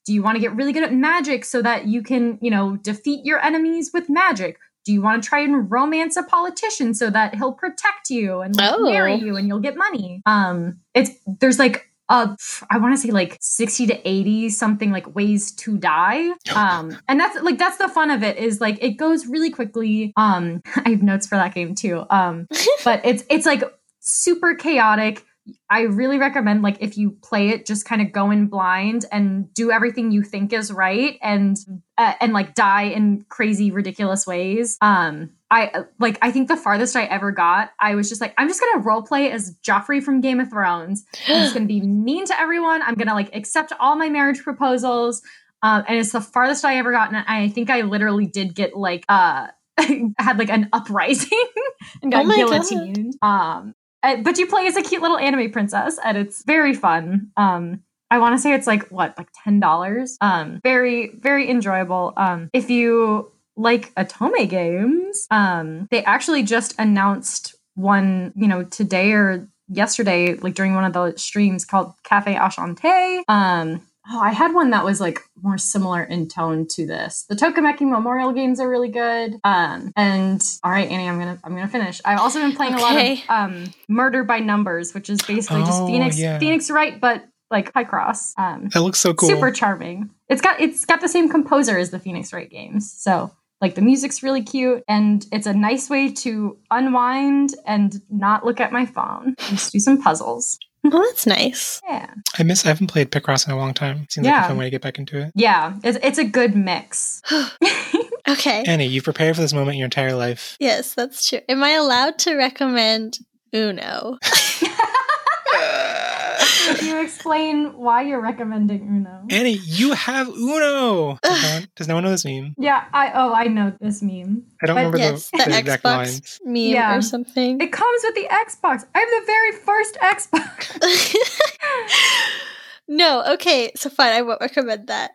Do you want to get really good at magic so that you can, defeat your enemies with magic? Do you want to try and romance a politician so that he'll protect you and marry you and you'll get money? There's like I want to say like 60 to 80 something like ways to die. And that's the fun of it, is like it goes really quickly. I have notes for that game too. But it's like super chaotic. I really recommend, like, if you play it, just kind of go in blind and do everything you think is right and like die in crazy, ridiculous ways. I think the farthest I ever got, I was just like, I'm just going to roleplay as Joffrey from Game of Thrones. I'm just going to be mean to everyone. I'm going to like accept all my marriage proposals. And it's the farthest I ever got. And I think I literally did get like, had like an uprising and got guillotined. But you play as a cute little anime princess, and it's very fun. I want to say it's like $10. Very, very enjoyable. If you like Otome games, they actually just announced one, today or yesterday, like during one of the streams, called Cafe Ashante. I had one that was like more similar in tone to this. The Tokimeki Memorial games are really good. And all right, Annie, I'm gonna finish. I've also been playing a lot of Murder by Numbers, which is basically just Phoenix Wright, but like Picross. That looks so cool. Super charming. It's got the same composer as the Phoenix Wright games, so like the music's really cute, and it's a nice way to unwind and not look at my phone. Just do some puzzles. Oh, that's nice. Yeah. I haven't played Picross in a long time. Seems like a fun way to get back into it. Yeah, it's a good mix. Okay. Annie, you've prepared for this moment your entire life. Yes, that's true. Am I allowed to recommend Uno? Can you explain why you're recommending Uno? Annie, you have Uno! Does no one know this meme? Yeah, I know this meme. I don't remember the exact Xbox lines. meme or something. It comes with the Xbox. I have the very first Xbox. No, okay, so fine, I won't recommend that.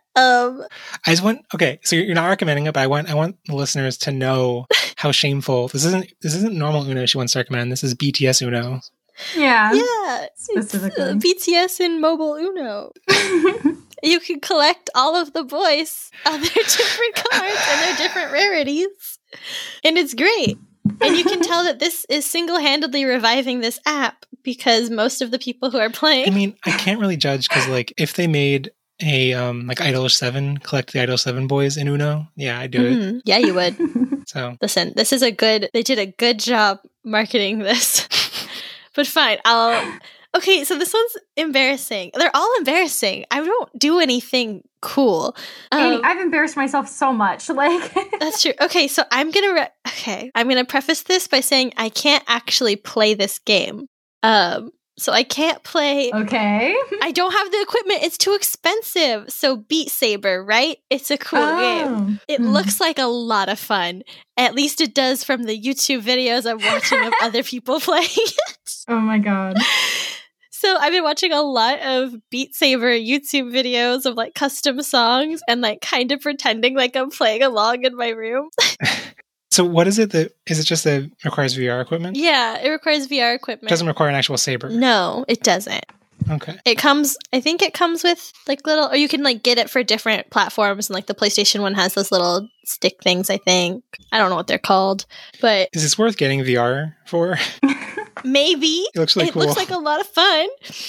Okay, so you're not recommending it, but I want the listeners to know how shameful this isn't normal Uno she wants to recommend. This is BTS Uno. Yeah, specifically BTS in mobile Uno. You can collect all of the boys on their different cards and their different rarities, and it's great. And you can tell that this is single-handedly reviving this app because most of the people who are playing. I mean, I can't really judge because, like, if they made a like Idol 7, collect the Idol 7 boys in Uno, yeah, I'd do it. Yeah, you would. So listen, they did a good job marketing this. But fine, okay, so this one's embarrassing. They're all embarrassing. I don't do anything cool. Annie, I've embarrassed myself so much. Like that's true. Okay, so I'm gonna preface this by saying I can't actually play this game. So I can't play. Okay. I don't have the equipment. It's too expensive. So Beat Saber, right? It's a cool game. It looks like a lot of fun. At least it does from the YouTube videos I'm watching of other people playing it. Oh my god. So I've been watching a lot of Beat Saber YouTube videos of like custom songs and like kind of pretending like I'm playing along in my room. So what is it is it just that it requires VR equipment? Yeah, it requires VR equipment. It doesn't require an actual saber? No, it doesn't. Okay. I think it comes with like little, or you can like get it for different platforms, and like the PlayStation one has those little stick things, I think. I don't know what they're called, but... Is this worth getting VR for? Maybe. It looks really cool. It looks like a lot of fun.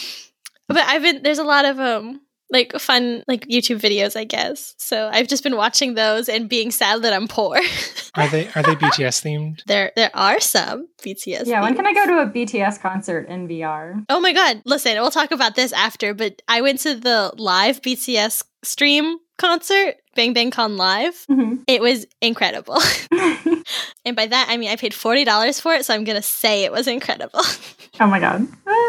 But there's a lot of like fun like YouTube videos, I guess. So I've just been watching those and being sad that I'm poor. Are they BTS themed? There are some BTS. Yeah, themed. when can I go to a BTS concert in VR? Oh my god, listen, we'll talk about this after, but I went to the live BTS stream concert, Bang Bang Con Live. Mm-hmm. It was incredible. And by that, I mean I paid $40 for it, so I'm going to say it was incredible. Oh my god.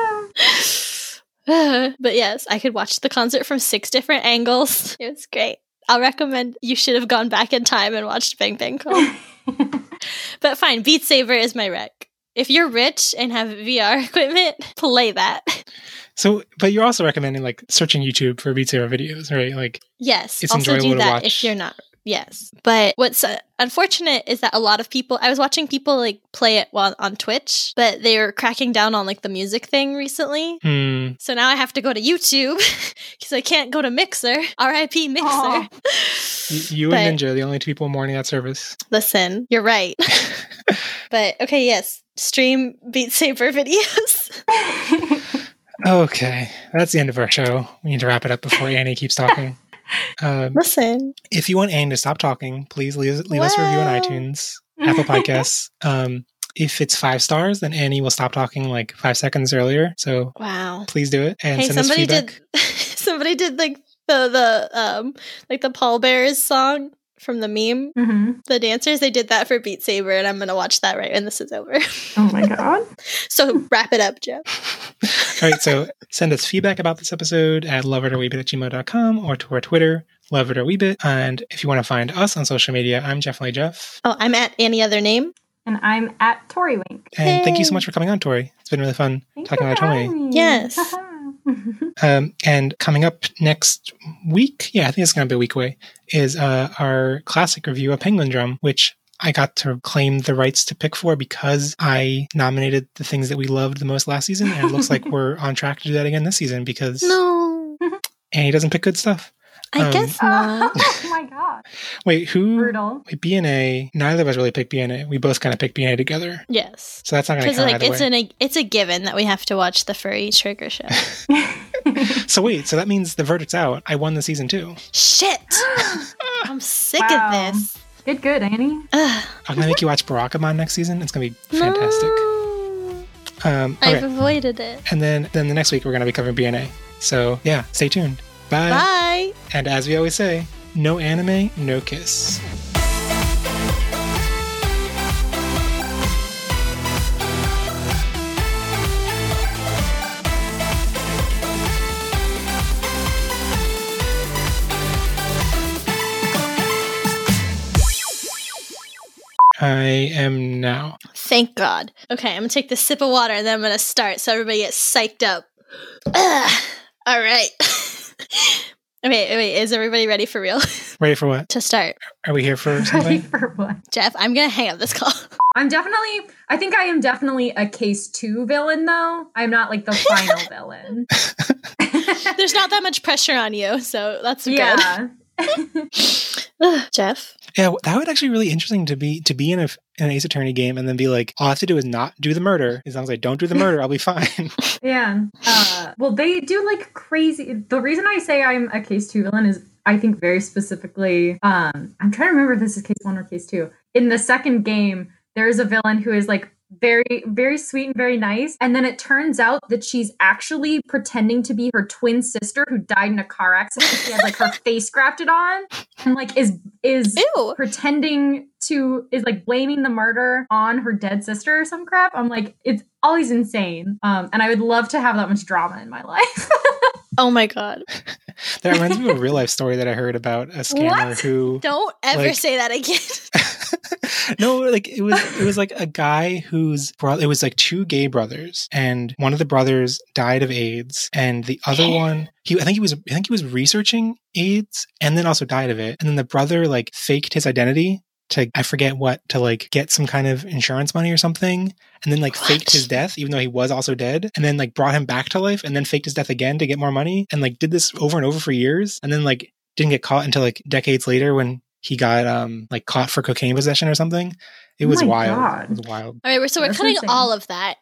But yes, I could watch the concert from 6 different angles. It was great. I'll recommend you should have gone back in time and watched Bang Bang Con. But fine, Beat Saber is my rec. If you're rich and have VR equipment, play that. So, but you're also recommending like searching YouTube for Beat Saber videos, right? Like, yes, it's also enjoyable do that to watch. if you're not Yes. But what's unfortunate is that a lot of people, I was watching people like play it on Twitch, but they were cracking down on like the music thing recently. So now I have to go to YouTube because I can't go to Mixer. R.I.P. Mixer. You and Ninja, the only two people mourning that service. Listen, you're right. But okay, yes. Stream Beat Saber videos. Okay, that's the end of our show. We need to wrap it up before Annie keeps talking. Listen. If you want Annie to stop talking, please leave us a review on iTunes, Apple Podcasts. If it's 5 stars, then Annie will stop talking like 5 seconds earlier. So wow, please do it and hey, send us feedback. Somebody did like the Paul Bears song from the meme. Mm-hmm. The dancers, they did that for Beat Saber, and I'm gonna watch that right when this is over. Oh my god. So wrap it up, Jeff. All right, so send us feedback about this episode at loveitoweebit@gmail.com or to our Twitter, loveitoweebit. And if you want to find us on social media, I'm Definitely Jeff. Oh, I'm at any other name. And I'm at Tori Wink. And thank you so much for coming on, Tori. It's been really fun talking about Tomy. Yes. And coming up next week, I think it's going to be a week away, is our classic review of Penguin Drum, which I got to claim the rights to pick for because I nominated the things that we loved the most last season. And it looks like we're on track to do that again this season because Annie doesn't pick good stuff. I guess not. Oh my god. Wait, who? Brutal. Wait, BNA. Neither of us really picked BNA. We both kind of picked BNA together. Yes. So that's not going to count either way. It's a given that we have to watch the Furry Trigger show. So wait, so that means the verdict's out. I won the season 2. Shit. I'm sick of this. Good, Annie. I'm going to make you watch Barakamon next season. It's going to be fantastic. No. I've avoided it. And then the next week we're going to be covering BNA. So yeah, stay tuned. Bye. Bye. And as we always say, no anime, no kiss. I am now. Thank God. Okay, I'm going to take this sip of water and then I'm going to start so everybody gets psyched up. All right. Okay, wait, is everybody ready for real? Ready for what? To start. Are we here for Ready something? for what? Jeff, I'm going to hang up this call. I think I am definitely a case 2 villain, though. I'm not like the final villain. There's not that much pressure on you, so that's good. Yeah. Jeff? Yeah, that would actually be really interesting to be in an Ace Attorney game and then be like, all I have to do is not do the murder. As long as I don't do the murder, I'll be fine. Yeah. Well, they do like crazy. The reason I say I'm a case 2 villain is I think very specifically, I'm trying to remember if this is case 1 or case 2. In the second game, there's a villain who is like very, very sweet and very nice. And then it turns out that she's actually pretending to be her twin sister who died in a car accident. She had like her face grafted on and like is Ew. pretending to, is like blaming the murder on her dead sister or some crap. I'm like, it's always insane. And I would love to have that much drama in my life. Oh my God. That reminds me of a real life story that I heard about a scammer who... Don't ever say that again. No, like it was like a guy whose brother, it was like 2 gay brothers, and one of the brothers died of AIDS, and the other one, I think he was researching AIDS and then also died of it. And then the brother like faked his identity to, I forget what, to like get some kind of insurance money or something, and then like faked his death even though he was also dead, and then like brought him back to life and then faked his death again to get more money, and like did this over and over for years, and then like didn't get caught until like decades later when he got like caught for cocaine possession or something. It was wild. God. It was wild. All right, so we're That's cutting insane. all of that.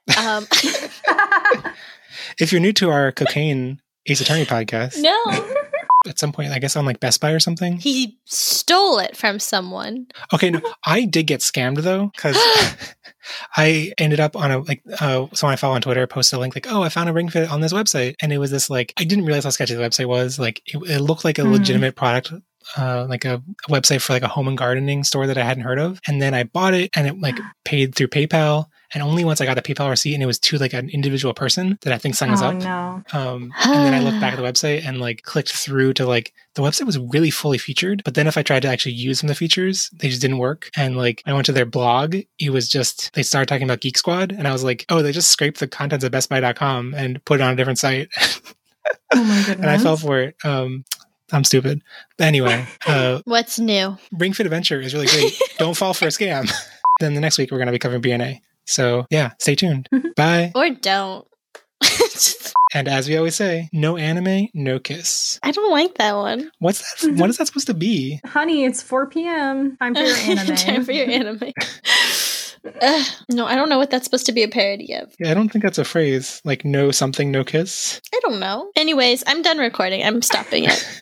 If you're new to our cocaine Ace Attorney podcast, No. at some point, I guess on like Best Buy or something. He stole it from someone. Okay, no, I did get scammed though, because I ended up on someone I follow on Twitter posted a link like, oh, I found a Ring Fit on this website, and it was this like, I didn't realize how sketchy the website was. Like it looked like a legitimate product, like a website for like a home and gardening store that I hadn't heard of, and then I bought it and it like paid through PayPal. And only once I got the PayPal receipt, and it was to like an individual person that I think signed us up. No. And then I looked back at the website and like clicked through to like, the website was really fully featured. But then if I tried to actually use some of the features, they just didn't work. And like I went to their blog, it was just, they started talking about Geek Squad. And I was like, oh, they just scraped the contents of BestBuy.com and put it on a different site. Oh my goodness. And I fell for it. I'm stupid. But anyway, What's new? Ring Fit Adventure is really great. Don't fall for a scam. Then the next week, we're going to be covering BNA. So yeah, stay tuned. Bye. Or don't. And as we always say, no anime, no kiss. I don't like that one. What's that? What is that supposed to be? Honey, it's 4 p.m. Time for your anime. Time for your anime. No, I don't know what that's supposed to be a parody of. Yeah, I don't think that's a phrase. Like no something, no kiss. I don't know. Anyways, I'm done recording. I'm stopping it.